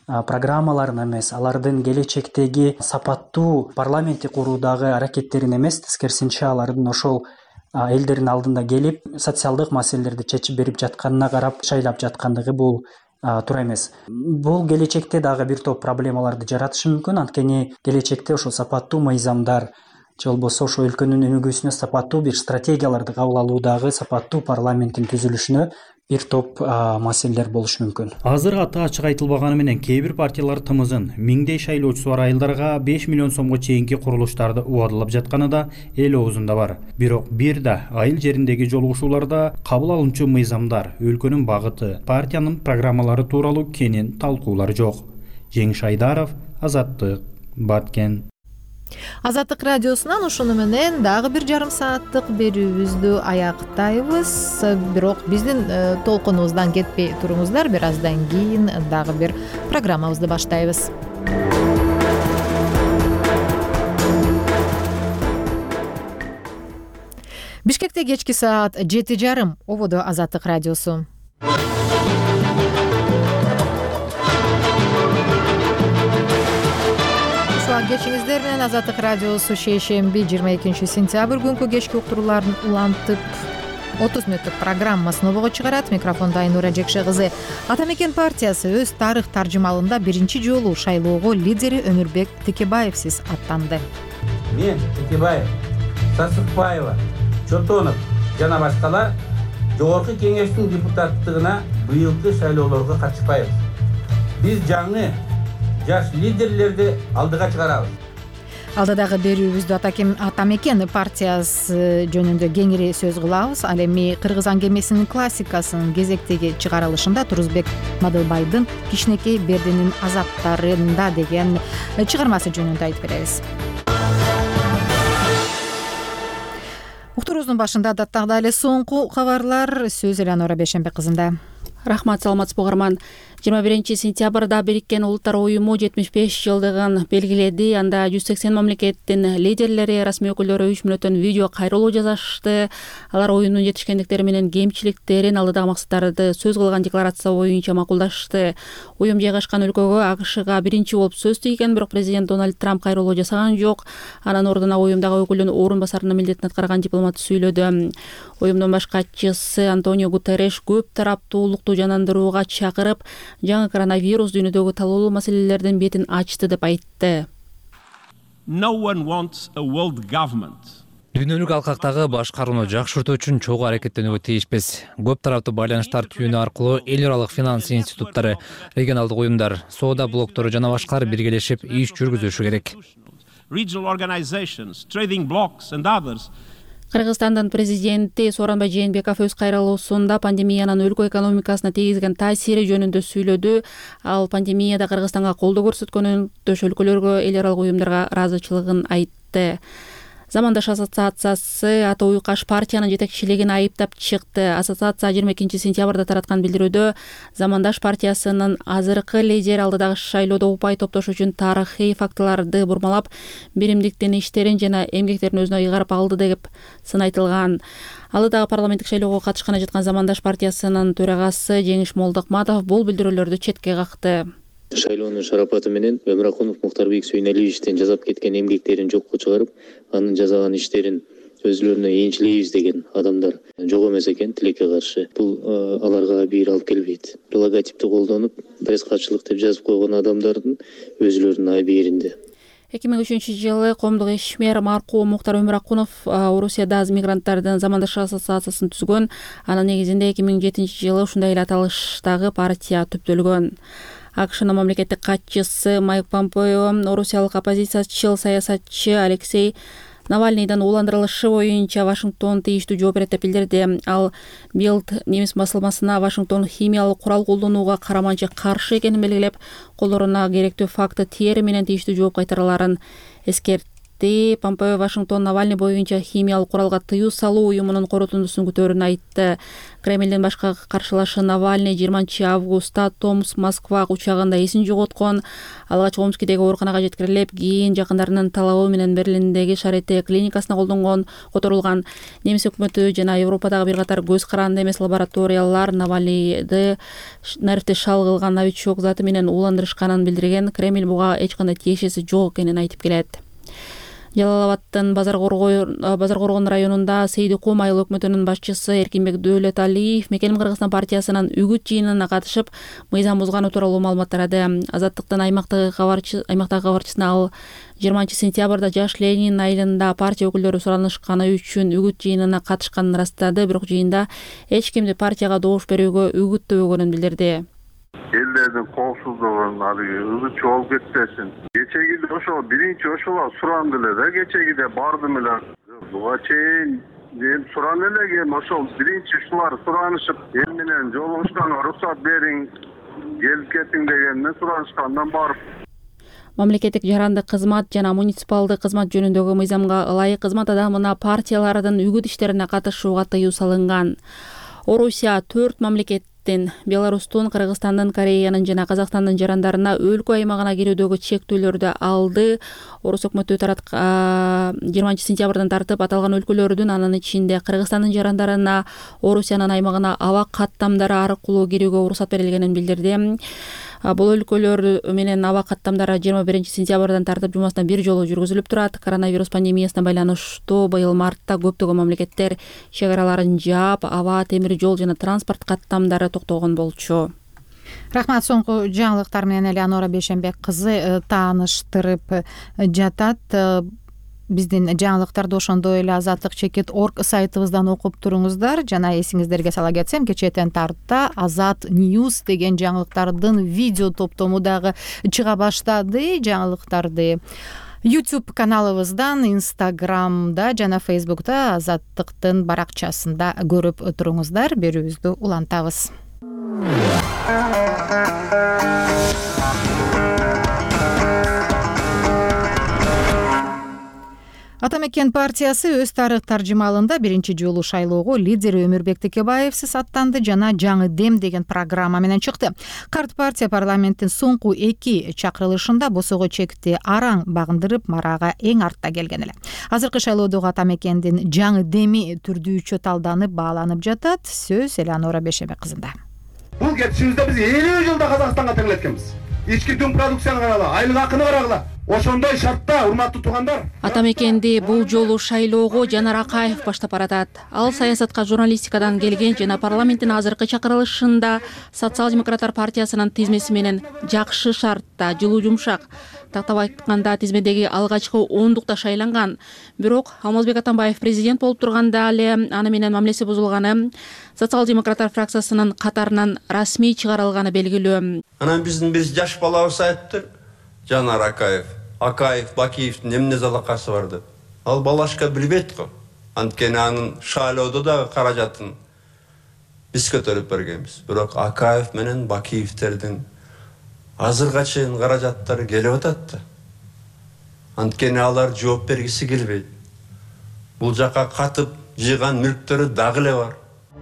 программаларын эмес, алардын келечектеги сапаттуу парламентти куруудагы аракеттерин эмес, тескерисинче алардын ошол элдердин алдында келип социалдык маселелерди чечип берип жатканына карап шайлап жаткандыгы бул туура эмес. Бул келечекте дагы бир топ проблемаларды жаратышы мүмкүн. Анткени келечекте ошол сапаттуу мыйзамдар же болбосо ошол өлкөнүн өнүгүүсүнө сапаттуу бир стратегияларды кабыл алуудагы сапаттуу парламенттин түзүлүшүнө бир топ маселелер болушу мүмкүн. Азыр аты ачык айтылбаганы менен кээ бир партиялар тымызын миңдей шайлоочусу бар айылдарга беш миллион сомго чейинки курулуштарды убадылап жатканы да эл оозунда бар. Бирок бир да айыл жериндеги жолугушууларда кабыл алынчу мыйзамдар, өлкөнүн багыты, партиянын программалары тууралуу кенен талкуулар жок. Жеңиш Айдаров, Азаттык, Баткен. Азаттык радиосунан ушуну менен дагы бир жарым сааттык берүүбүздү аяктайбыз. Бирок биздин толкунубуздан кетпей туруңуздар, бир аздан кийин дагы бир программабызды баштайбыз. Бишкекте кечки саат жети жарым. Ободо Азаттык радиосу. Кечиңиздер менен Азаттык радиосу шейшемби жыйырма экинчи сентябрь күнкү кечки уктурууларын улантып отуз мүнөттүк программасын обого чыгарат. Микрофондо Айнура Жекше кызы. Атамекен партиясы өз тарых таржымалында биринчи жолу шайлоого лидери Өмүрбек Текебаевсиз аттанды. Мен Текебаев, Сасыкбаева, Чотонов жана башкалар жогорку кеңештин депутаттыгына быйылкы шайлоолорго катышпайбыз. Биз жаңы жаш лидерлерди алдыга чыгарабыз. Алдыдагы берүүбүздү Атамекен партиясы жөнүндө кеңири сөз кылабыз. Ал эми кыргыз аңгемесинин классикасынын кезектеги чыгарылышында Турузбек Мадылбайдын Кичинекей Бердинин азаптарында деген чыгармасы жөнүндө айтып беребиз. Уктуруубуздун башында даттагы эле соңку кабарлар. Сөз Элеонора Бешенбек кызында. Рахмат, саламатсызбы угарман. жыйырма биринчи сентябрда Бириккен Улуттар уюму жетимиш беш жылдыгын белгиледи. Анда жүз сексен мамлекеттин лидерлери, расмий өкүлдөрү үч мүнөттөн видео кайрылуу жасашты. Алар оюмдун жетишкендиктери менен кемчиликтерин, алдыдагы максаттарды сөз кылган декларация боюнча макулдашты. Уюм жайгашкан өлкөгө АКШга биринчи болуп сөз тийген, бирок президент Дональд Трамп кайрылуу жасаган жок. Анын ордуна уюмдагы өкүлдүн орун басарынын милдетин аткарган дипломат сүйлөдү. Уюмдун баш катчысы Антонио Гутерреш көп тараптуулукту жанандырууга чакырып, жаңы коронавирус дүйнөдөгү талоолуу маселелердин бетин ачты деп айтты. No one wants a world government. Дүйнөлүк алкактагы башкарууну жакшыртуу үчүн чогуу аракеттенүүгө тийишпиз. Көп тараптуу байланыштар түйүнү аркылуу эл аралык финанс институттары, регионалдык уюмдар, соода блоктору жана башкалар биргелешип иш жүргүзүшү керек. Regional organizations, trading blocks and others. Кыргызстандын президенти Сооронбай Жээнбеков өз кайрылуусунда пандемиянын өлкө экономикасына тийгизген таасири жөнүндө сүйлөдү. Ал пандемияда Кыргызстанга колдоо көрсөткөнүндөш өлкөлөргө, эл аралык уюмдарга ыраазычылыгын айтты. Замандаш ассоциациясы Ата Уйкаш партиянын жетекчилигин айыптап чыкты. Ассоциация жыйырма экинчи сентябрда тараткан билдирүүдө Замандаш партиясынын азыркы лидери алдыдагы шайлоодо упай топтош үчүн тарыхый фактыларды бурмалап, биримдиктин иштерин жана эмгектерин өзүнө ыйгарып алды деп сын айтылган. Алдыдагы парламенттик шайлоого катышканы жаткан Замандаш партиясынын төрагасы Жеңиш Молдокматов бул билдирүүлөрдү четке какты. Шайлоонун шарапаты менен Өмүракунов Муктарбек Сүйүнәлиевичтен жасап кеткен эмгектерин жокко чыгарып, анын жасаган иштерин өзүлөрүнө энчилейбиз деген адамдар жок эмес экен тилекке каршы. Бул аларга бир алып келбейт. Логотипти колдонуп, пресс-катчылык деп жазып койгон адамдардын өзүлөрүнүн абийиринде. эки миң үчүнчү жылы коомдук ишмер маркум Муктар Өмүракунов Орусияда аз мигранттардын Замандаш ассоциациясын түзгөн. Анын негизинде эки миң жетинчи жылы ушундай эле аталыштагы партия түптөлгөн. АКШнын мамлекеттик катчысы Майк Помпео орусиялык оппозициячыл саясатчы Алексей Навальныйдын ууландырылышы боюнча Вашингтон тийиштүү жооп берет деп билдирди. Ал Билд немис басылмасына Вашингтон химиялык курал колдонууга караманча каршы экенин белгилеп, колдоруна керектүү факты тери менен тийиштүү жооп кайтарыларын эскертти. кетти. Помпео Вашингтон Навальный боюнча химиялык куралга тыюу салуу уюмунун корутундусун көтөрүүнү айтты. Кремлдин башка каршылашы Навальный жыйырманчы августта Томск Москва учагында эсин жоготкон. Алгач Омскидеги ооруканага жеткирилип, кийин жакындарынын талабы менен Берлиндеги Шарете клиникасына колдонгон которулган. Немис өкмөтү жана Европадагы бир катар көз каранды эмес лабораториялар Навальныйды наркотикти шал кылган новичок заты менен ууландырышканын билдирген. Кремль буга эч кандай тиешеси жок экенин айтып келет. Жалал-Абадтын Базар Коргон районунда Сейдикум айыл өкмөтүнүн башчысы Эркинбек Дөөлөталиев Мекеним Кыргызстан партиясынын үгүт жыйынына катышып, мыйзам бузганы тууралуу маалымат тарады. Азаттыктын аймактагы кабарчысына ал жыйырманчы сентябрда Жаш Ленин айылында партия өкүлдөрү суранышканы үчүн үгүт жыйынына катышканын ырастады, бирок жыйында эч кимди партияга добуш берүүгө үгүттөбөгөнүн билдирди. Элдердин коопсуздугун алыгы ызычы болуп кетпесин. Кечеги ошо биринчи ошолор суранды эле да, кечеги де бардым эле. Буга чейин мен суранды эле, эми ошол биринчи ушулар суранышып, эл менен жолугушканга уруксат бериң, келип кетиң дегенде суранышкандан барып. Мамлекеттик жарандык кызмат жана муниципалдык кызмат жөнүндөгү мыйзамга ылайык кызмат адамына партиялардын үгүт иштерине катышууга тыюу салынган. Орусия төрт мамлекет Беларустун, Кыргызстандын, Кореянын жана Казакстандын жарандарына өлкө аймагына кирүүдөгү чектөөлөрдү алды. Орус өкмөтү жыйырманчы сентябрдан тартып аталган өлкөлөрдүн, анын ичинде Кыргызстандын жарандарына Орусиянын аймагына аба каттамдары аркылуу кирүүгө уруксат берилгенин билдирди. Бул өлкөлөр менен аба каттамдары жыйырма биринчи сентябрдан тартып жумасына бир жолу жүргүзүлүп турат. Коронавирус пандемиясына байланыштуу быйыл мартта көптөгөн мамлекеттер чек араларын жаап, аба, темир жол жана транспорт каттамдары токтогон болчу. Рахмат, соңку жаңылыктар менен Элеонора Бейшенбек кызы тааныштырып жатат. Биздин жаңылыктарды ошондой эле азаттык чекит орг сайтыбыздан окуп туруңуздар. Жана эсиңиздерге сала кетсем, кечээтен тарта Азат News деген жаңылыктардын видео топтому дагы чыга баштады. Жаңылыктарды YouTube каналыбыздан, Instagramда жана Facebook'та Азаттыктын баракчасында көрүп туруңуздар. Берүүбүздү улантабыз. Атамекен партиясы өз тарых таржымалында биринчи жолу шайлоого лидери Өмүрбек Текебаевсиз аттанды жана жаңы дем деген программа менен чыкты. Карт партия парламенттин соңку эки чакырылышында босого чекти араң багындырып, марага эң артта келген эле. Азыркы шайлоодогу Атамекендин жаңы деми түрдүүчө талданып, бааланып жатат. Сөз Элеонора Бейшенбек кызында. Бул кетишибизде биз элүү жылда Казакстанга тегилеткенбиз. Ички түн продукцияны карагыла, айлык акыны карагыла. Ошондой шартта, урматтуу туугандар. Атамекенди бул жолу шайлоого Жанар Акаев баштап баратат. Ал саясатка журналистикадан келген жана парламенттин азыркы чакырылышында Социал-демократтар партиясынын тизмеси менен жакшы шартта, жылуу жумшак. Тактап айтканда тизмедеги алгачкы ондукта шайланган. Бирок Алмазбек Атамбаев президент болуп турганда эле аны менен мамилеси бузулганы, Социал-демократтар фракциясынын катарынан расмий чыгарылганы белгилүү. Анан биздин бир жаш балабыз айтыптыр, Жанар Акаев, Акаев, Бакиевтин эмне залакасы бар деп. Ал балашка билбейт го. Анткени анын шайлоодо дагы каражатын биз көтөрүп бергенбиз. Бирок Акаев менен Бакиевтердин азырга чейин каражаттары келип атат да. Анткени алар жооп бергиси келбейт. Бул жака катып жыйган мүлктөрү дагы эле бар.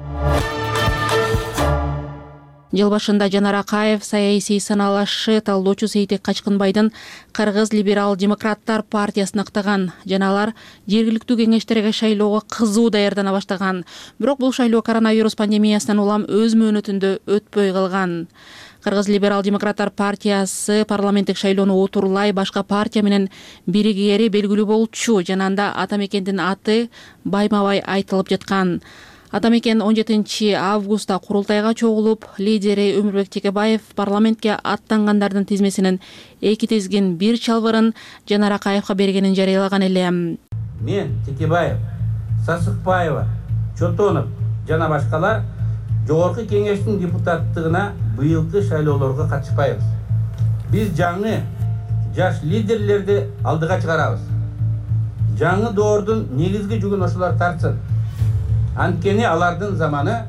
Жыл башында Жанар Акаев саясий саналашы талдоочу Сейтек Качкынбайдын Кыргыз либерал-демократтар партиясын актаган. Жаналар жергиликтүү кеңештерге шайлоого кызуу даярдана баштаган. Бирок бул шайлоо коронавирус пандемиясынан улам өз мөөнөтүндө өтпөй калган. Кыргыз либерал-демократтар партиясы парламенттик шайлоону отурлай башка партия менен биригери белгилүү болчу. Жананда Атамекендин аты байма-бай айтылып жаткан. Атамекен он жетинчи августта курултайга чогулуп, лидери Өмүрбек Текебаев парламентке аттангандардын тизмесинин эки тизгин бир чалбырын Жанар Акаевга бергенин жарыялаган эле. Мен Текебаев, Сасыкбаева, Чотонов жана башкалар жогорку кеңештин депутаттыгына быйылкы шайлоолорго катышпайбыз. Биз жаңы жаш лидерлерди алдыга чыгарабыз. Жаңы доордун негизги жүгүн ошолор тартсын. Анткени алардын заманы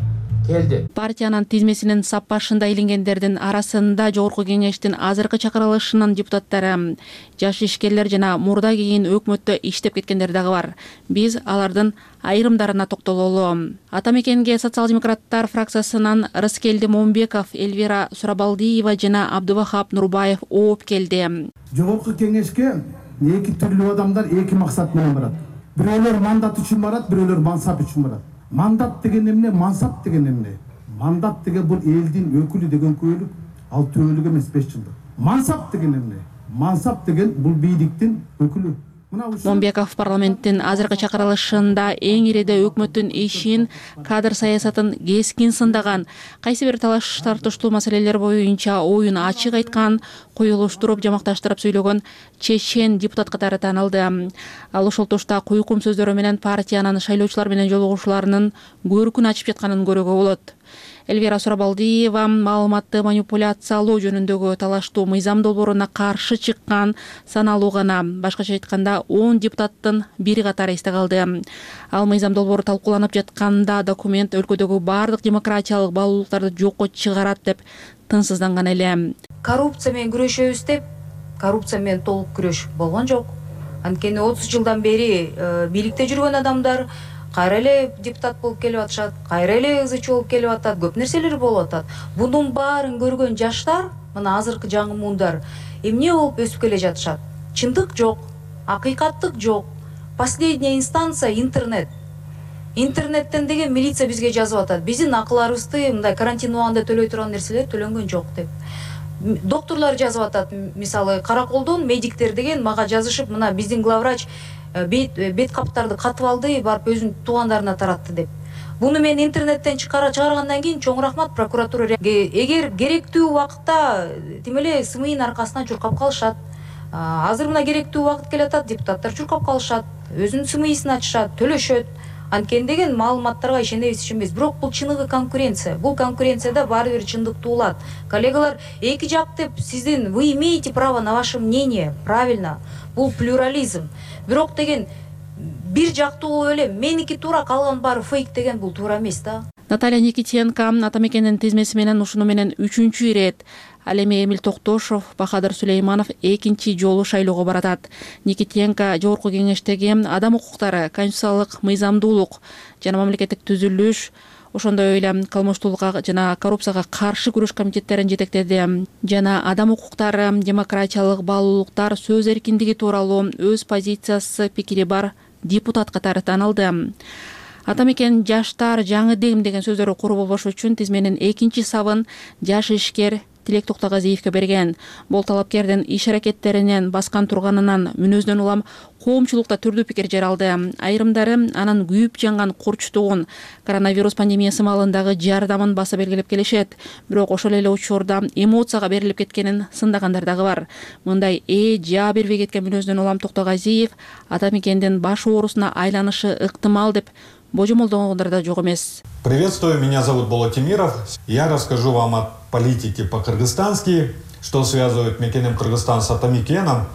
келди. Партиянын тизмесинин сап башында илингендердин арасында Жогорку Кеңештин азыркы чакырылышынын депутаттары, жаш ишкерлер жана мурда кийин өкмөттө иштеп кеткендер дагы бар. Биз алардын айрымдарына токтололу. Ата мекенге социал-демократтар фракциясынан Рыскелди Момбеков, Эльвира Сурабалдиева жана Абдувахап Нурбаев ооп келди. Жогорку Кеңешке эки түрлүү адамдар эки максат менен барат. Бирөөлөр мандат үчүн барат, бирөөлөр мансап үчүн барат. Мандат деген эмне, мансап деген эмне? Мандат деген бул элдин өкүлү деген көйлүк, ал төөлүк эмес беш жылдык. Мансап деген эмне? Мансап деген бул бийликтин өкүлү. Момбеков парламенттин азыркы чакырылышында эң иреде өкмөттүн ишин, кадр саясатын кескин сындаган, кайсы бир талаш тартыштуу маселелер боюнча оюн ачык айткан, коюлуштуруп, жамакташтырып сүйлөгөн чечен депутат катары таанылды. Ал ошол тушта куйкум сөздөрү менен партиянын шайлоочулар менен жолугушууларынын көркүн ачып жатканын көрүүгө болот. Эльвира Сурабалдиева маалыматты манипуляциялоо жөнүндөгү талаштуу мыйзам долбооруна каршы чыккан саналуу гана, башкача айтканда он депутаттын бири катары эсте калды. Ал мыйзам долбоору талкууланып жатканда документ өлкөдөгү бардык демократиялык баалуулуктарды жокко чыгарат деп тынчсызданган эле. Коррупция менен күрөшөбүз деп, коррупция менен толук күрөш болгон жок. Анткени отуз жылдан бери бийликте жүргөн адамдар кайра эле депутат болуп келип атышат, кайра эле ызычы болуп келип атат, көп нерселер болуп атат. Бунун баарын көргөн жаштар, мына азыркы жаңы муундар эмне болуп өсүп келе жатышат? Чындык жок, акыйкаттык жок. Последняя инстанция интернет. Интернеттен деген милиция бизге жазып атат. Биздин акыларыбызды мындай карантин убагында төлөй турган нерселер төлөнгөн жок деп. Докторлор жазып атат, мисалы Караколдон медиктер деген мага жазышып, мына биздин главврач бет, бет каптарды катып алды, барып өзүнүн туугандарына таратты деп. Буну мен интернеттен чыгара чыгаргандан кийин чоң рахмат прокуратура. Эгер керектүү убакытта тим эле СМИнин аркасынан чуркап калышат. Азыр мына керектүү убакыт келатат, депутаттар чуркап калышат, өзүнүн СМИсин ачышат, төлөшөт. Анткени деген маалыматтарга ишенебиз, ишенбейбиз. Бирок бул чыныгы конкуренция. Бул конкуренцияда баары бир чындыкты улат. Коллегалар, эки жак деп сиздин вы имеете право на ваше мнение, правильно. Бул плюрализм. Бирок деген бир жактуу болуп эле меники туура, калган баары фейк деген бул туура эмес да. Наталья Никитенко ата мекенин тизмеси менен ушуну менен үчүнчү ирет. Ал эми Эмил Токтошов, Бахадыр Сулейманов экинчи жолу шайлоого баратат. Никитенко Жогорку Кеңештеги адам укуктары, конституциялык мыйзамдуулук жана мамлекеттик түзүлүш, ошондой эле кылмыштуулукка жана коррупцияга каршы күрөш комитеттерин жетектеди. Жана адам укуктары, демократиялык баалуулуктар, сөз эркиндиги тууралуу өз позициясы, пикири бар депутат катары таанылды. Ата мекен жаштар жаңы дем деген сөздөрү куру болбош үчүн тизменин экинчи сабын жаш ишкер Тилек Токтогазиевке берген. Бул талапкердин иш аракеттеринен баскан турганынан мүнөздөн улам коомчулукта түрдүү пикир жаралды. Айрымдары анын күйүп жанган курчтугун, коронавирус пандемиясы маалындагы жардамын баса белгилеп келишет. Бирок ошол эле учурда эмоцияга берилип кеткенин сындагандар дагы бар. Мындай ээ жаа бербей кеткен мүнөздөн улам Токтогазиев ата мекендин баш оорусуна айланышы ыктымал деп божомолдогондар да жок эмес. Приветствую, меня зовут Болот Темиров. Я расскажу вам о политике по-кыргызстански, что связывает Мекенем Кыргызстан с Атамекеном,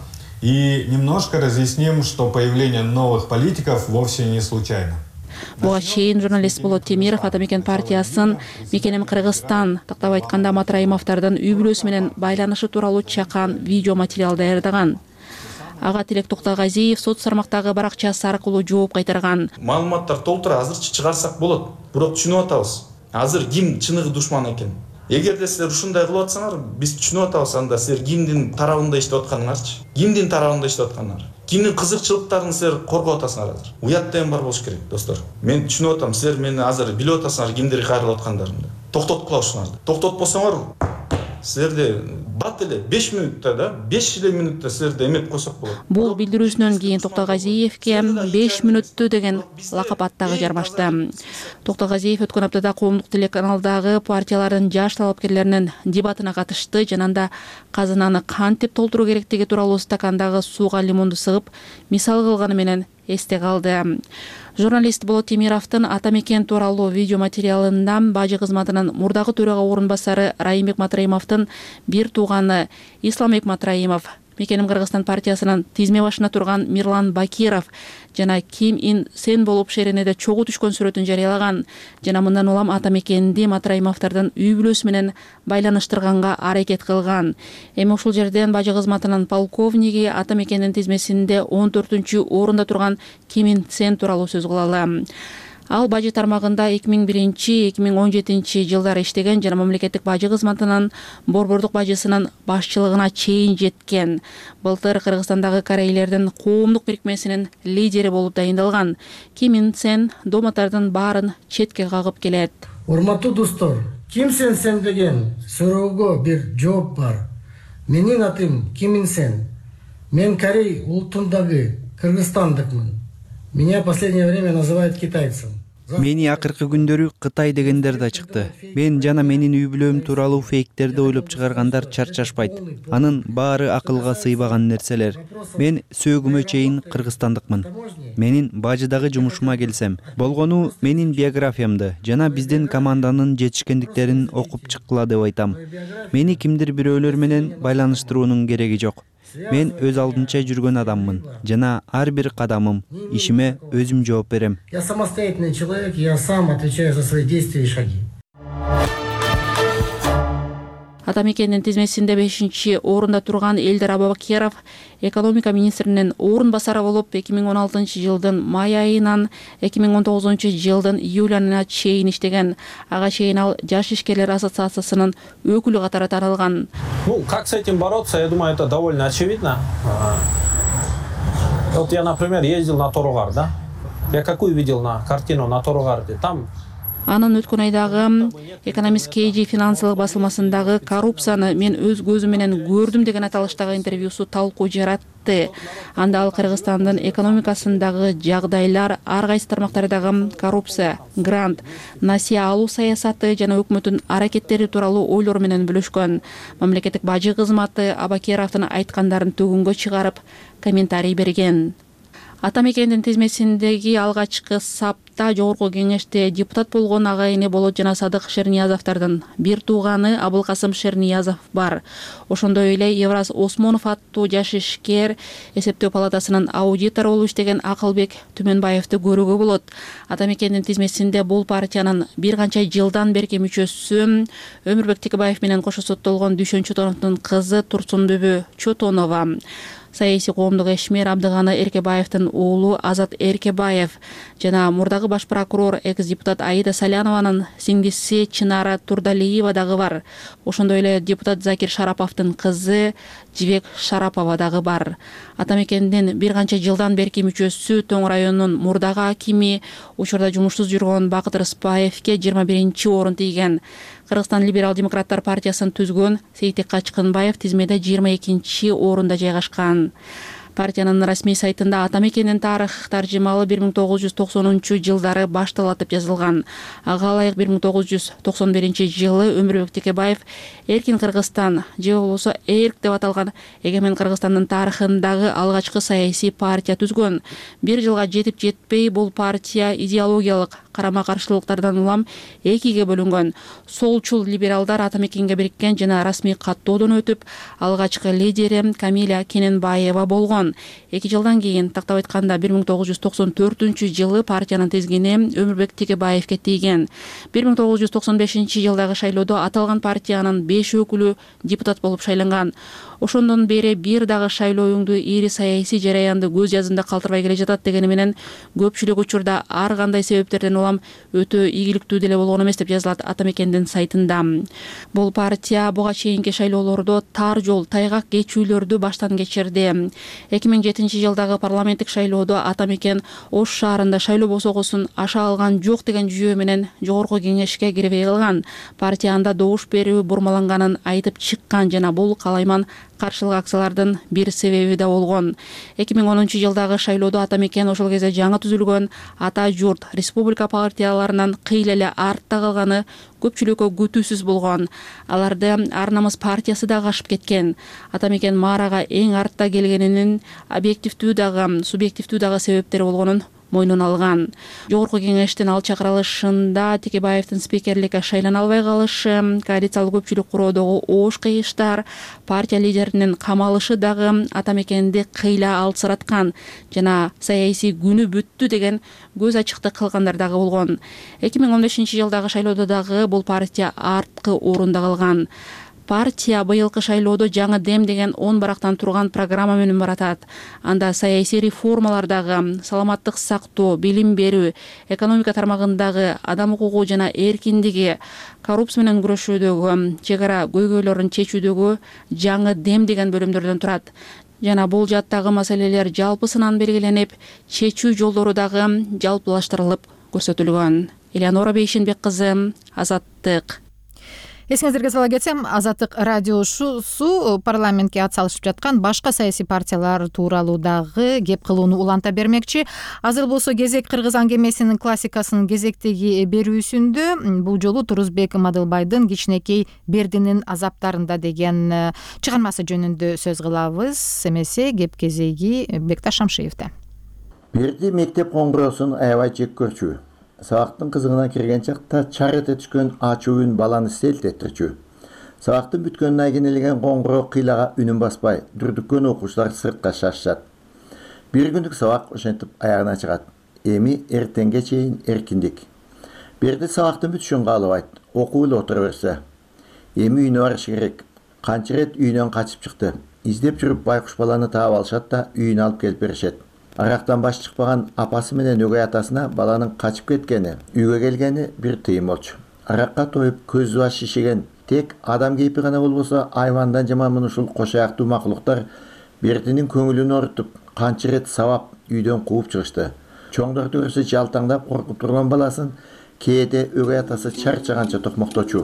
и немножко разъясним, что появление новых политиков вовсе не случайно. Буга чейин журналист Болот Темиров ата мекен партиясын Мекенем Кыргызстан, тактап айтканда Матраимовдордун үй бүлөсү менен байланышы тууралуу чакан видео материал даярдаган. Ага Тилек Токтогазиев соц тармактагы баракчасы аркылуу жооп кайтарган. Маалыматтар толтура азырчы чыгарсак болот. Бирок түшүнүп атабыз. Азыр ким чыныгы душман экен. Эгерде силер ушундай кылып атсаңар, биз түшүнүп атабыз, анда силер кимдин тарабында иштеп атканыңарчы? Кимдин тарабында иштеп атканыңар? Кимдин кызыкчылыктарын силер коргоп атасыңар азыр? Уят деген бар болуш керек, достор. Мен түшүнүп атам, силер мени азыр билип атасыңар кимдерге кайрылып аткандарымды. Токтоткула ушуңарды. Токтотпосоңор силерде бат эле беш мүнөттө да, беш эле мүнөттө силерди эмеп койсок болот. Бул билдирүүсүнөн кийин Токтогазиевке беш мүнөттө деген лакап аттагы жармашты. Токтогазиев өткөн аптада коомдук телеканалдагы партиялардын жаш талапкерлеринин дебатына катышты. Жанында казынаны кантип толтуруу керектиги тууралуу стакандагы сууга лимонду сыгып, мисал кылганы менен эсте калды. Журналист Болот Темировдун ата мекен тууралуу видео материалында бажы кызматынын мурдагы төрага орун басары Райымбек Матраимовдун бир тууганы Исламбек Матраимов Мекеним Кыргызстан партиясынын тизме башына турган Мирлан Бакиров жана Ким Ин Сен болуп шеренеде чогуу түшкөн сүрөтүн жарыялаган жана мындан улам ата мекенди Матраимовдордун үй бүлөсү менен байланыштырганга аракет кылган. Эми ушул жерден бажы кызматынын полковниги ата мекендин тизмесинде он төртүнчү орунда турган Ким Ин Сен тууралуу сөз кылалы. Ал бажы тармагында эки миң биринчи эки миң он жетинчи жылдары иштеген жана мамлекеттик бажы кызматынын борбордук бажысынын башчылыгына чейин жеткен. Былтыр Кыргызстандагы корейлердин коомдук бирикмесинин лидери болуп дайындалган. Ким Ин Сен доматардын баарын четке кагып келет. Урматтуу достор, Ким Сен Сен деген суроого бир жооп бар. Менин атым Ким Ин Сен. Мен Корей улутундагы кыргызстандыкмын. Меня в последнее время называют китайцем. Мени акыркы күндөрү Кытай дегендер да чыкты. Мен жана менин үй бүлөм тууралуу фейктерди ойлоп чыгаргандар чарчашпайт. Анын баары акылга сыйбаган нерселер. Мен сөөгүмө чейин кыргызстандыкмын. Менин бажыдагы жумушума келсем, болгону менин биографиямды жана биздин команданын жетишкендиктерин окуп чыккыла деп айтам. Мени кимдир бирөөлөр менен байланыштыруунун кереги жок. Мен өз алдынча жүргөн адаммын жана ар бир кадамым, ишиме өзүм жооп берем. Я самостоятельный человек, я сам отвечаю за свои действия и шаги. Ата мекендин тизмесинде бешинчи орунда турган Элдер Абабакиров экономика министринин орун басары болуп эки миң он алтынчы жылдын май айынан эки миң он тогузунчу жылдын июль айына чейин иштеген. Ага чейин ал Жаш ишкерлер ассоциациясынын өкүлү катары таралган. Ну, как с этим бороться, я думаю, это довольно очевидно. Вот я, например, ездил на Торогар, да? Я какую видел на картину на Торогарде? Там Анын өткөн айдагы Экономист кей джи финансылык басылмасындагы коррупцияны мен өз көзүм менен көрдүм деген аталыштагы интервьюсу талкуу жаратты. Анда ал Кыргызстандын экономикасындагы жагдайлар, ар кайсы тармактардагы коррупция, грант, насия алуу саясаты жана өкмөттүн аракеттери тууралуу ойлору менен бөлүшкөн. Мамлекеттик бажы кызматы Абакировдун айткандарын төгүнгө чыгарып комментарий берген. Ата мекендин тизмесиндеги алгачкы сапта жогорку кеңеште депутат болгон агайыны Болот жана Садык Шерниязовдордун бир тууганы Абылкасым Шерниязов бар. Ошондой эле Евраз Осмонов аттуу жаш ишкер эсептөө палатасынын аудитору болуп иштеген Акылбек Түмөнбаевди көрүүгө болот. Ата мекендин тизмесинде бул партиянын бир канча жылдан берки мүчөсү Өмүрбек Текебаев менен кошо соттолгон Дүйшөн Чотоновдун кызы Турсунбүбү Чотонова. Саясий коомдук ишмер Абдыганы Эркебаевдин уулу Азат Эркебаев жана мурдагы баш прокурор экс-депутат Аида Салянованын сиңдиси Чынара Турдалиева дагы бар. Ошондой эле депутат Закир Шараповдун кызы Жибек Шарапова дагы бар. Ата мекендин бир канча жылдан берки мүчөсү Тоң районунун мурдагы акими учурда жумушсуз жүргөн Бакыт Рыспаевке жыйырма биринчи орун тийген. Кыргызстан либерал демократтар партиясын түзгөн Сейтек Качкынбаев тизмеде жыйырма экинчи орунда жайгашкан. Партиянын расмий сайтында ата мекендин тарых таржымалы бир миң тогуз жүз токсонунчу жылдары башталат деп жазылган. Ага ылайык бир миң тогуз жүз токсон биринчи жылы Өмүрбек Текебаев Эркин Кыргызстан же болбосо ЭРК деп аталган Эгемен Кыргызстандын тарыхындагы алгачкы саясий партия түзгөн. Бир жылга жетип жетпей бул партия идеологиялык карама каршылыктардан улам экиге бөлүнгөн. Солчул либералдар ата мекенге бириккен жана расмий каттоодон өтүп, алгачкы лидери Камиля Кененбаева болгон. Эки жылдан кийин тактап айтканда бир миң тогуз жүз токсон төртүнчү жылы партиянын тизгини Өмүрбек Текебаевке тийген. бир миң тогуз жүз токсон бешинчи жылдагы шайлоодо аталган партиянын беш өкүлү депутат болуп шайланган. Ошондон бери бир дагы шайлооңду ири саясий жараянды көз жазында калтырбай келе жатат дегени менен көпчүлүк учурда ар кандай себептерден улам өтө ийгиликтүү деле болгон эмес деп жазылат ата мекендин сайтында. Бул партия буга чейинки шайлоолордо тар жол, тайгак кечүүлөрдү баштан кечирди. эки миң жетинчи жылдагы парламенттик шайлоодо ата мекен Ош шаарында шайлоо босогосун аша алган жок деген жүйө менен жогорку кеңешке кирбей калган. Партия анда добуш берүү бурмаланганын айтып чыккан жана бул калайман каршылык акциялардын бир себеби да болгон. эки миң онунчу жылдагы шайлоодо ата мекен ошол кезде жаңы түзүлгөн Ата журт республика партияларынан кыйла эле артта калганы көпчүлүккө күтүүсүз болгон. Аларды Ар намыс партиясы да кашып кеткен. Ата мекен Марага эң артта келгенинин объективдүү дагы, субъективдүү дагы себептери болгонун мойнуна алган. Жогорку кеңештин ал чакырылышында Текебаевдин спикерликке шайлана албай калышы, коалициялык көпчүлүк куроодогу оош кыйыштар, партия лидеринин камалышы дагы ата мекенди кыйла алсыраткан жана саясий күнү бүттү деген көз ачыктык кылгандар дагы болгон. эки миң он бешинчи жылдагы шайлоодо дагы бул партия арткы орунда калган. Партия быйылкы шайлоодо жаңы дем деген он барактан турган программа менен баратат. Анда саясий реформалар дагы, саламаттык сактоо, билим берүү, экономика тармагындагы адам укугу жана эркиндиги, коррупция менен күрөшүүдөгү, чек ара көйгөйлөрүн чечүүдөгү жаңы дем деген бөлүмдөрдөн турат. Жана бул жаттагы маселелер жалпысынан белгиленип, чечүү жолдору дагы жалпылаштырылып көрсөтүлгөн. Элеонора Бейшенбек кызы, Азаттык. Эсиңиздерге сала кетсем, Азаттык радиосу парламентке ат салышып жаткан башка саясий партиялар тууралуу дагы кеп кылууну уланта бермекчи. Азыр болсо кезек кыргыз аңгемесинин классикасынын кезектеги берүүсүндө бул жолу Турузбек Мадылбайдын Кичинекей Бердинин азаптарында деген чыгармасы жөнүндө сөз кылабыз. Эмесе кеп кезеги Бекташ Шамшиевде. Берди мектеп коңгуроосун аябай жек көрчү. Сабактын кызыгына кирген чакта чар эте түшкөн ачуу үн баланы селт этирчү. Сабактын бүткөнүнө кенелеген коңгуроо кыйлага үнүн баспай, дүрдүккөн окуучулар сыртка шашышат. Бир күндүк сабак ошентип аягына чыгат. Эми эртеңге чейин эркиндик. Берди сабактын бүтүшүн каалабайт, окуу эле отура берсе. Эми үйүнө барышы керек. Канча рет үйүнөн качып чыкты. Издеп жүрүп байкуш баланы таап алышат да үйүнө алып келип беришет. Арактан баш чыкпаган апасы менен өгөй атасына баланын качып кеткени, үйгө келгени бир тыйым болчу. Аракка тоюп көзү баш шишеген тек адам кейпи гана болбосо айвандан жаман мына ушул кош аяктуу макулуктар Бердинин көңүлүн орутуп, канча рет сабап үйдөн кууп чыгышты. Чоңдорду көрсө жалтаңдап коркуп турган баласын кээде өгөй атасы чарчаганча токмокточу.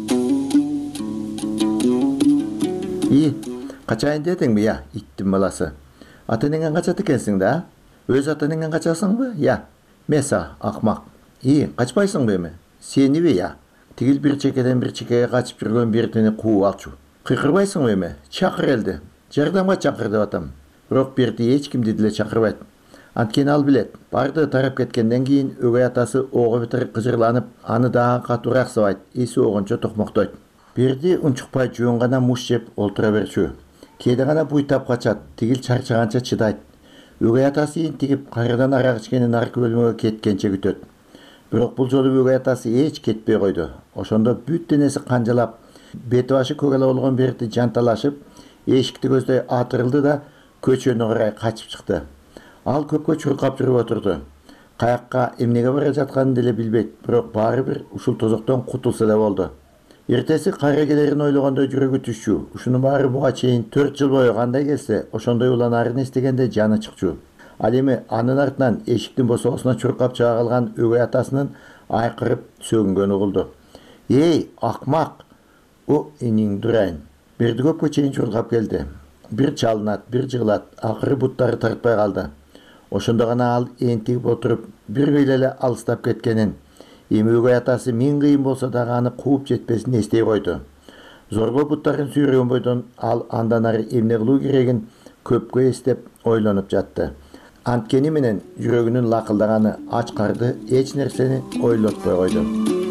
И, качайын дедиңби я, иттин баласы? Ата-энеңен качат экенсиң да? Өз ата-энеңен качасыңбы? Я. Меса, акмак. И, качпайсыңбы эми? Сениби я? Тигил бир чекеден бир чекеге качып жүргөн Бердини кууп алчу. Кыйкырбайсыңбы эми? Чакыр элди. Жардамга чакыр деп атам. Бирок Берди эч кимди деле чакырбайт. Анткени ал билет, барды тарап кеткенден кийин өгөй атасы ого бетер кыжырланып, аны дагы катуураак сабайт, эси огончо токмоктойт. Берди унчукпай жөн гана муш жеп олтура берчү. Кээде гана буйтап качат, тигил чарчаганча чыдайт. Өгөй атасы интигип, кайрадан арак ичкенин наркы бөлмөгө кеткенче күтөт. Бирок бул жолу өгөй атасы эч кетпей койду. Ошондо бүт денеси канжалап, бети башы көгала болгон Берди жанталашып, эшикти көздөй атырылды да көчөнү карай качып чыкты. Ал көккө чуркап жүрүп отурду. Каякка, эмнеге бара жатканын деле билбейт, бирок баары бир ушул тозоктон кутулса да болду. Эртеси кайра келерин ойлогондо жүрөгү түшчү. Ушунун баары буга чейин төрт жыл бою кандай келсе, ошондой уланарын эстегенде жаны чыкчу. Ал эми анын артынан эшиктин босоосуна чуркап чыга калган өгөй атасынын айкырып сөгүнгөнү угулду. Эй, акмак! О, эниң дурайын. Берди көпкө чейин чуркап келди. Бир чалынат, бир жыгылат, акыры буттары тартпай калды. Ошондо гана ал энтигип отуруп, бир кыйла эле алыстап кеткенин, эми өгөй атасы миң кыйын болсо дагы аны кууп жетпесин эстей койду. Зорго буттарын сүйрөгөн бойдон ал андан ары эмне кылуу керегин көпкө эстеп ойлонуп жатты. Анткени менен жүрөгүнүн лакылдаганы ач карды эч нерсени ойлотпой койду.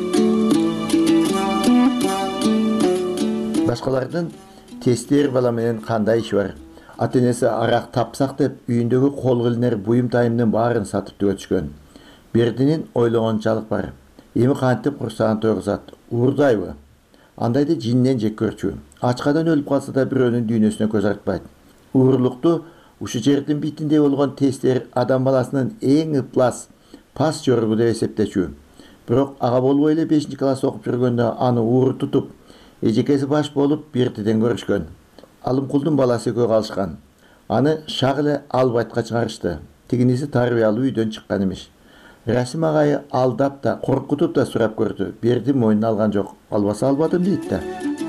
Башкалардын тестер бала менен кандай иши бар? Ата-энеси арак тапсак деп үйүндөгү кол килинер буюм тайымдын баарын сатып түгөтүшкөн. Бердинин ойлогончалык бар. Эми кантип курсагын тойгузат? Уурдайбы? Андайды жиннен жек көрчү. Ачкадан өлүп калса да бирөөнүн дүйнөсүнө көз артпайт. Уурлукту ушу жердин битинде болгон тестер адам баласынын эң ыплас пас жоргу деп эсептечү. Бирок ага болбой эле бешинчи класс окуп жүргөндө аны ууру тутуп, эжекеси баш болуп Бердиден көрүшкөн. Алымкулдун баласы экөө калышкан. Аны шак эле Албайтка чыгарышты. Тигиниси тарбиялуу үйдөн чыккан эмиш. Расим агайы алдап да, коркутуп да сурап көрдү. Берди мойнуна алган жок. Албаса албадым дейт да.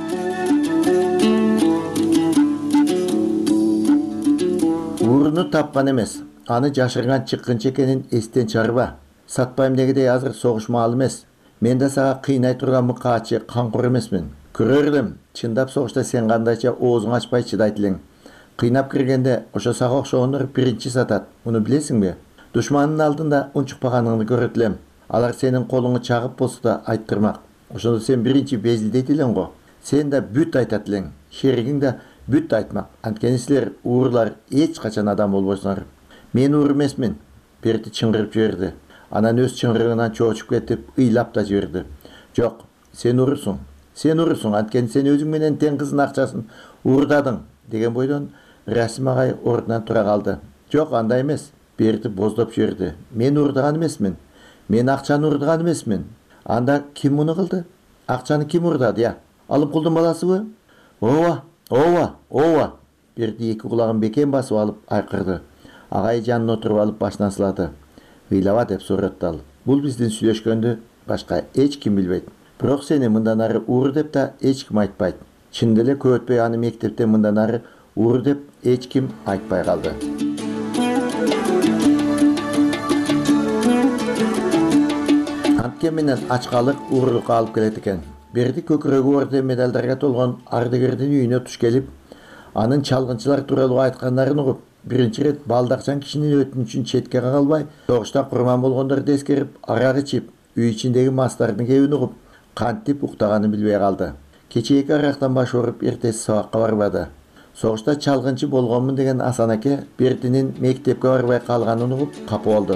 Ууруну тапкан эмес. Аны жашырган чыккынчы экенин эстен чыгарба. Сатпайм дегидей азыр согуш маалы эмес. Мен да сага кыйнай турган мыкаачы канкор эмесмин. Көрөрлүм, чындап согушта сен кандайча оозуң ачпай чыдайт элең. Кыйнап киргенде ошо сага окшогондор биринчи сатат. Муну билесиңби? Душманын алдында унчукпаганыңды көрөт элем. Алар сенин колуңу чагып болсо да айттырмак. Ошондо сен биринчи безилдейт элең го. Сен да бүт айтат элең. Шеригиң да бүт айтмак. Анткени силер уурлар эч качан адам болбойсуңар. Мен уур эмесмин. Берти чыңгырып жиберди. Анан өз чыңгырыгынан чоочуп кетип, ыйлап да жиберди. Жок, сен уурсуң. Сен уурсуң, анткени сен өзүң менен тең кыздын акчасын уурдадың деген бойдон Расим агай ордунан тура калды. Жок, андай эмес. Берти боздоп жиберди. Мен уурдаган эмесмин. Мен акчаны уурдаган эмесмин. Анда ким муну кылды? Акчаны ким уурдады, я? Алымкулдун баласыбы? Ооба, ооба, ооба. Берти эки кулагын бекем басып алып айкырды. Агай жанына отуруп алып башынан сылады. Ыйлаба деп сураттты ал. Бул биздин сүйлөшкөндү башка эч ким билбейт. Бирок сени мындан ары уур деп да эч ким айтпайт. Чындап эле көп өтпөй аны мектепте мындан ары уур деп эч ким айтпай калды. Анткен менен ачкалык уурлукка алып келет экен. Берди көкүрөгү орден медалдарга толгон ардагердин үйүнө туш келип, анын чалгынчылар тууралуу айткандарын угуп, биринчи рет балдакчан кишинин өтүнүчүн четке кагалбай, согушта курман болгондорду эскерип, арак ичип, үй ичиндеги мастардын кебин угуп, кантип уктаганын билбей калды. Кече эки арактан баш ооруп, эртеси сабакка барбады. Согушта чалгынчы болгонмун деген Асан аке Бердинин мектепке барбай калганын угуп капа болду.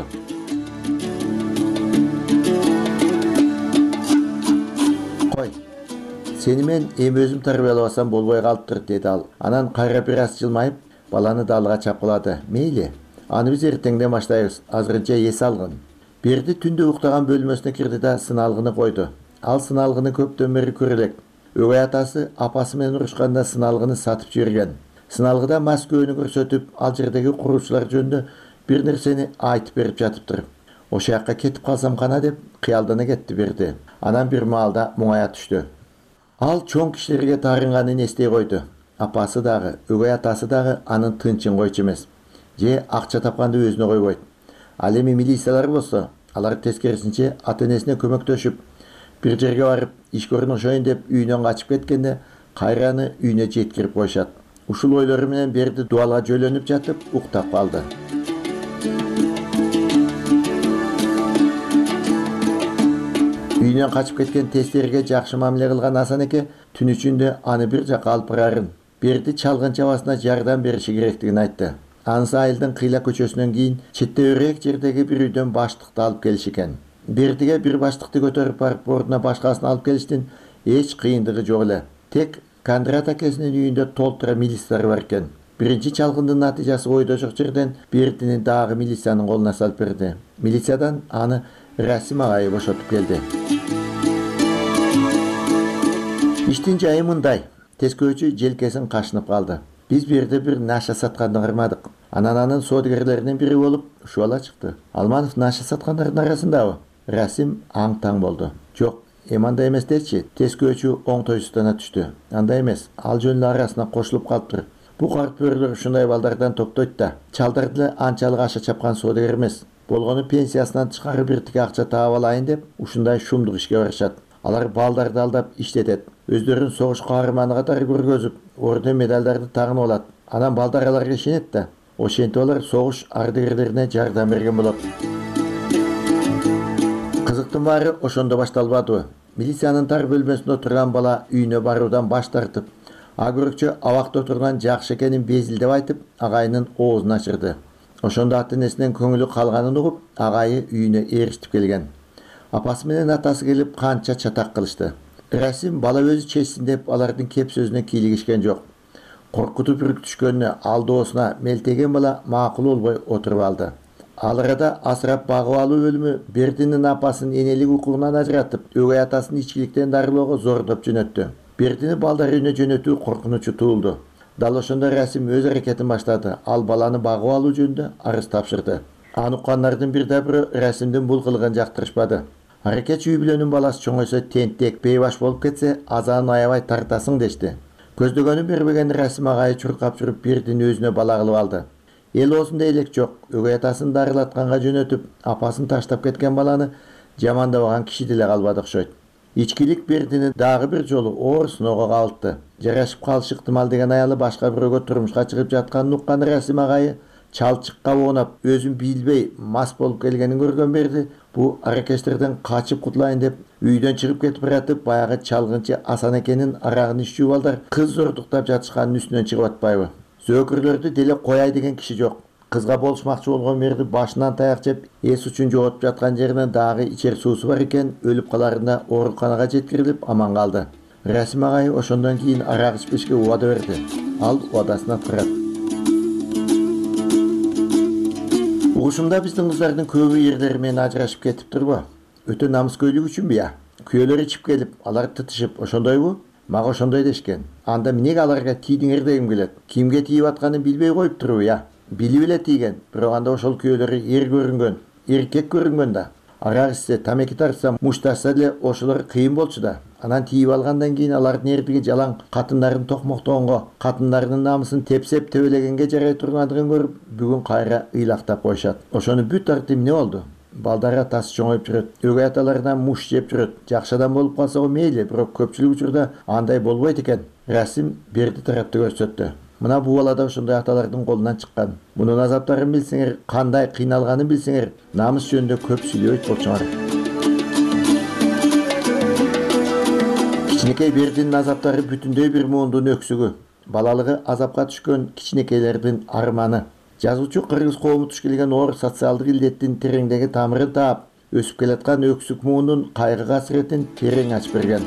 Кой, сени мен эми өзүм тарбиялабасам болбой калыптыр, деди ал. Анан кайра бир аз жылмайып, баланы далга чапкылады. Мейли, аны биз эртеңден баштайбыз, азырынча эс алгын. Берди түндө уктаган бөлмөсүнө кирди да сыналгыны койду. Ал сыналгыны көптөн бери көрө элек. Өгөй атасы апасы менен урушканда сыналгыны сатып жиберген. Сыналгыда Москваны көрсөтүп, ал жердеги куруучулар жөнүндө бир нерсени айтып берип жатыптыр. Ошол жакка кетип калсам кана деп кыялдана кетти Берди. Анан бир маалда муңая түштү. Ал чоң кишилерге таарынганын эстей койду. Апасы дагы, өгөй атасы дагы анын тынчын койчу эмес. Же акча тапканды өзүнө койбойт. Ал эми милициялар болсо, алар тескерисинче ата-энесине көмөктөшүп, бир жерге барып, иш көрүнүшөйүн деп үйүнөн качып кеткенде, кайраны үйүнө жеткирип коюшат. Ушул ойлору менен Берди дуалга жөлөнүп жатып, уктап калды. Үйүнөн качып кеткен тестерге жакшы мамиле кылган Асан эке түн ичинде аны бир жакка алып барарын, Берди чалгынчы абасына жардам бериши керектигин айтты. Анысы айылдын кыйла көчөсүнөн кийин четтебирээк жердеги бир үйдөн баштыкты алып келишкен. Бердиге бир баштыкты көтөрүп барып ордуна башкасын алып келиштин эч кыйындыгы жок эле. Тек Кондрат акесинин үйүндө толтура милициялар бар экен. Биринчи чалгындын натыйжасы ойдошок жерден Бердини дагы милициянын колуна салып берди. Милициядан аны Расим агай бошотуп келди. Иштин жайы мындай. Тескөөчү желкесин кашынып калды. Биз бир жерде бир наша сатканды ырмадык. Анан анын соодагерлеринин бири болуп ушу бала чыкты. Алманов наша саткандардын арасындабы? Расим аң-таң болду. Жок, эми андай эмес дечи. Тескөөчү оңтойсуздана түштү. Андай эмес, ал жөн эле арасына кошулуп калыптыр. Бу карт бөрөлөр ушундай балдардан топтойт да. Чалдар деле анчалык аша чапкан соодагер эмес. Болгону пенсиясынан тышкары бир тике акча таап алайын деп ушундай шумдук ишке барышат. Алар балдарды алдап иштетет. Өздөрүн согуш каарманы катары көргөзүп, орден медалдарды тагынып алат. Анан балдар аларга ишенет да. Ошентип алар согуш ардагерлерине жардам берген болот. Кызыктын баары ошондо башталбадыбы? Милициянын тар бөлмөсүндө отурган бала үйүнө баруудан баш тартып, агөрөкчө абакта отурган жакшы экенин безилдеп айтып, агайынын оозун ачырды. Ошондо ата-энесинин көңүлү калганын угуп, агайы үйүнө ээрчитип келген. Апасы менен атасы келип канча чатак кылышты. Расим бала өзү чечсин деп алардын кеп сөзүнө кийлигишкен жок. Коркутуп үркүтүшкөнүнө алдоосуна мелтеген бала макул болбой отуруп алды. Ал арада асырап багып алуу бөлүмү Бердинин апасын энелик укугунан ажыратып, өгөй атасын ичкиликтен дарылоого зордоп жөнөттү. Бердини балдар үйүнө жөнөтүү коркунучу туулду. Дал ошондо Расим өз аракетин баштады. Ал баланы багып алуу жөнүндө арыз тапшырды. Аны уккандардын бир да бирөө Расимдин бул кылыгын жактырышпады. Аракет үй бүлөнүн баласы чоңойсо тентек бейбаш болуп кетсе, азаын аябай тартасың дешти. Көздөгөнүн бербеген Расим агайы чуркап жүрүп Бердини өзүнө бала кылып алды. Эл оозунда элек жок. Өгөй атасын дарылатканга жөнөтүп, апасын таштап кеткен баланы жамандабаган киши деле калбады окшойт. Ичкилик Бердини дагы бир жолу оор сыноого кабылтты. Жарашып калышы ыктымал деген аялы башка бирөөгө турмушка чыгып жатканын уккан Расим агайы чалчыкка оонап өзүн билбей мас болуп келгенин көргөн берди бул аракечтерден качып кутулайын деп үйдөн чыгып кетип баратып баягы чалгынчы Асан экенин арагын ичүү балдар кыз зордуктап жатышканын үстүнөн чыгып атпайбы. Зөөкүрлөрдү деле кояй деген киши жок. Кызга болушмакчы болгон мерди башынан таяк жеп эс учун жоотуп жаткан жеринен дагы ичер суусу бар экен, өлүп каларында ооруканага жеткирилип аман калды. Расим агай ошондон кийин арак ичпешке убада берди. Ал убадасына турат. Угушумда биздин кыздардын көбү эрлери менен ажырашып кетиптирби? Өтө намыскөйлүк үчүнбү я? Күйөөлөр ичип келип, алар тытышып ошондойбу? Мага ошондой дешкен. Анда эмнеге аларга тийдиңер дегим келет? Кимге тийип атканын билбей коюптурбу я? Билип эле тийген, бирок анда ошол күйөөлөрү эр көрүнгөн, эркек көрүнгөн да. Арак ичсе, тамеки тартса, мушташса деле ошолор кыйын болчу да. Анан тийип алгандан кийин алардын эрдиги жалаң катындарын токмоктогонго, катындарынын намысын тепсеп тебелегенге жарай тургандыгын көрүп, бүгүн кайра ыйлактап коюшат. Ошону бүт арты эмне болду? Балдар атасы чоңоюп жүрөт, өгөй аталарынан муш жеп жүрөт. Жакшы адам болуп калса го мейли, бирок көпчүлүк учурда андай болбойт экен. Расим берди тарапты көрсөттү. Мына бул балада ошондой аталардын колунан чыккан. Мунун азаптарын билсеңер, кандай кыйналганын билсеңер, намыс жөнүндө көп сүйлөбөйт болчуңар. Кичинекей Бердинин азаптары бүтүндөй бир муундун өксүгү. Балалыгы азапка түшкөн кичинекейлердин арманы. Жазуучу кыргыз коому туш келген оор социалдык илдеттин тереңдеги тамырын таап, өсүп келаткан өксүк муунун кайгы касыретин терең ачып берген.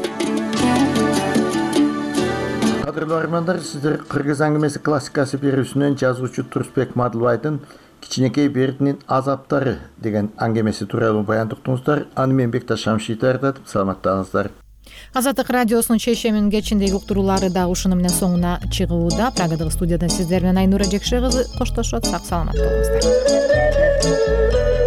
Кадырлуу армандар, сиздер Кыргыз аңгемеси классикасы берүүсүнөн жазуучу Турсбек Мадылбайдын Кичинекей Бердинин азаптары деген аңгемеси тууралуу баян уктуңуздар. Аны мен Бекташ Шамшиев даярдатып, саламаттаңыздар. Азаттык радиосунун чейшемин кечиндеги уктуруулары да ушуну менен соңуна чыгууда. Прагадагы студиядан сиздер менен Айнура Жекше кызы коштошот. Сак саламат болуңуздар.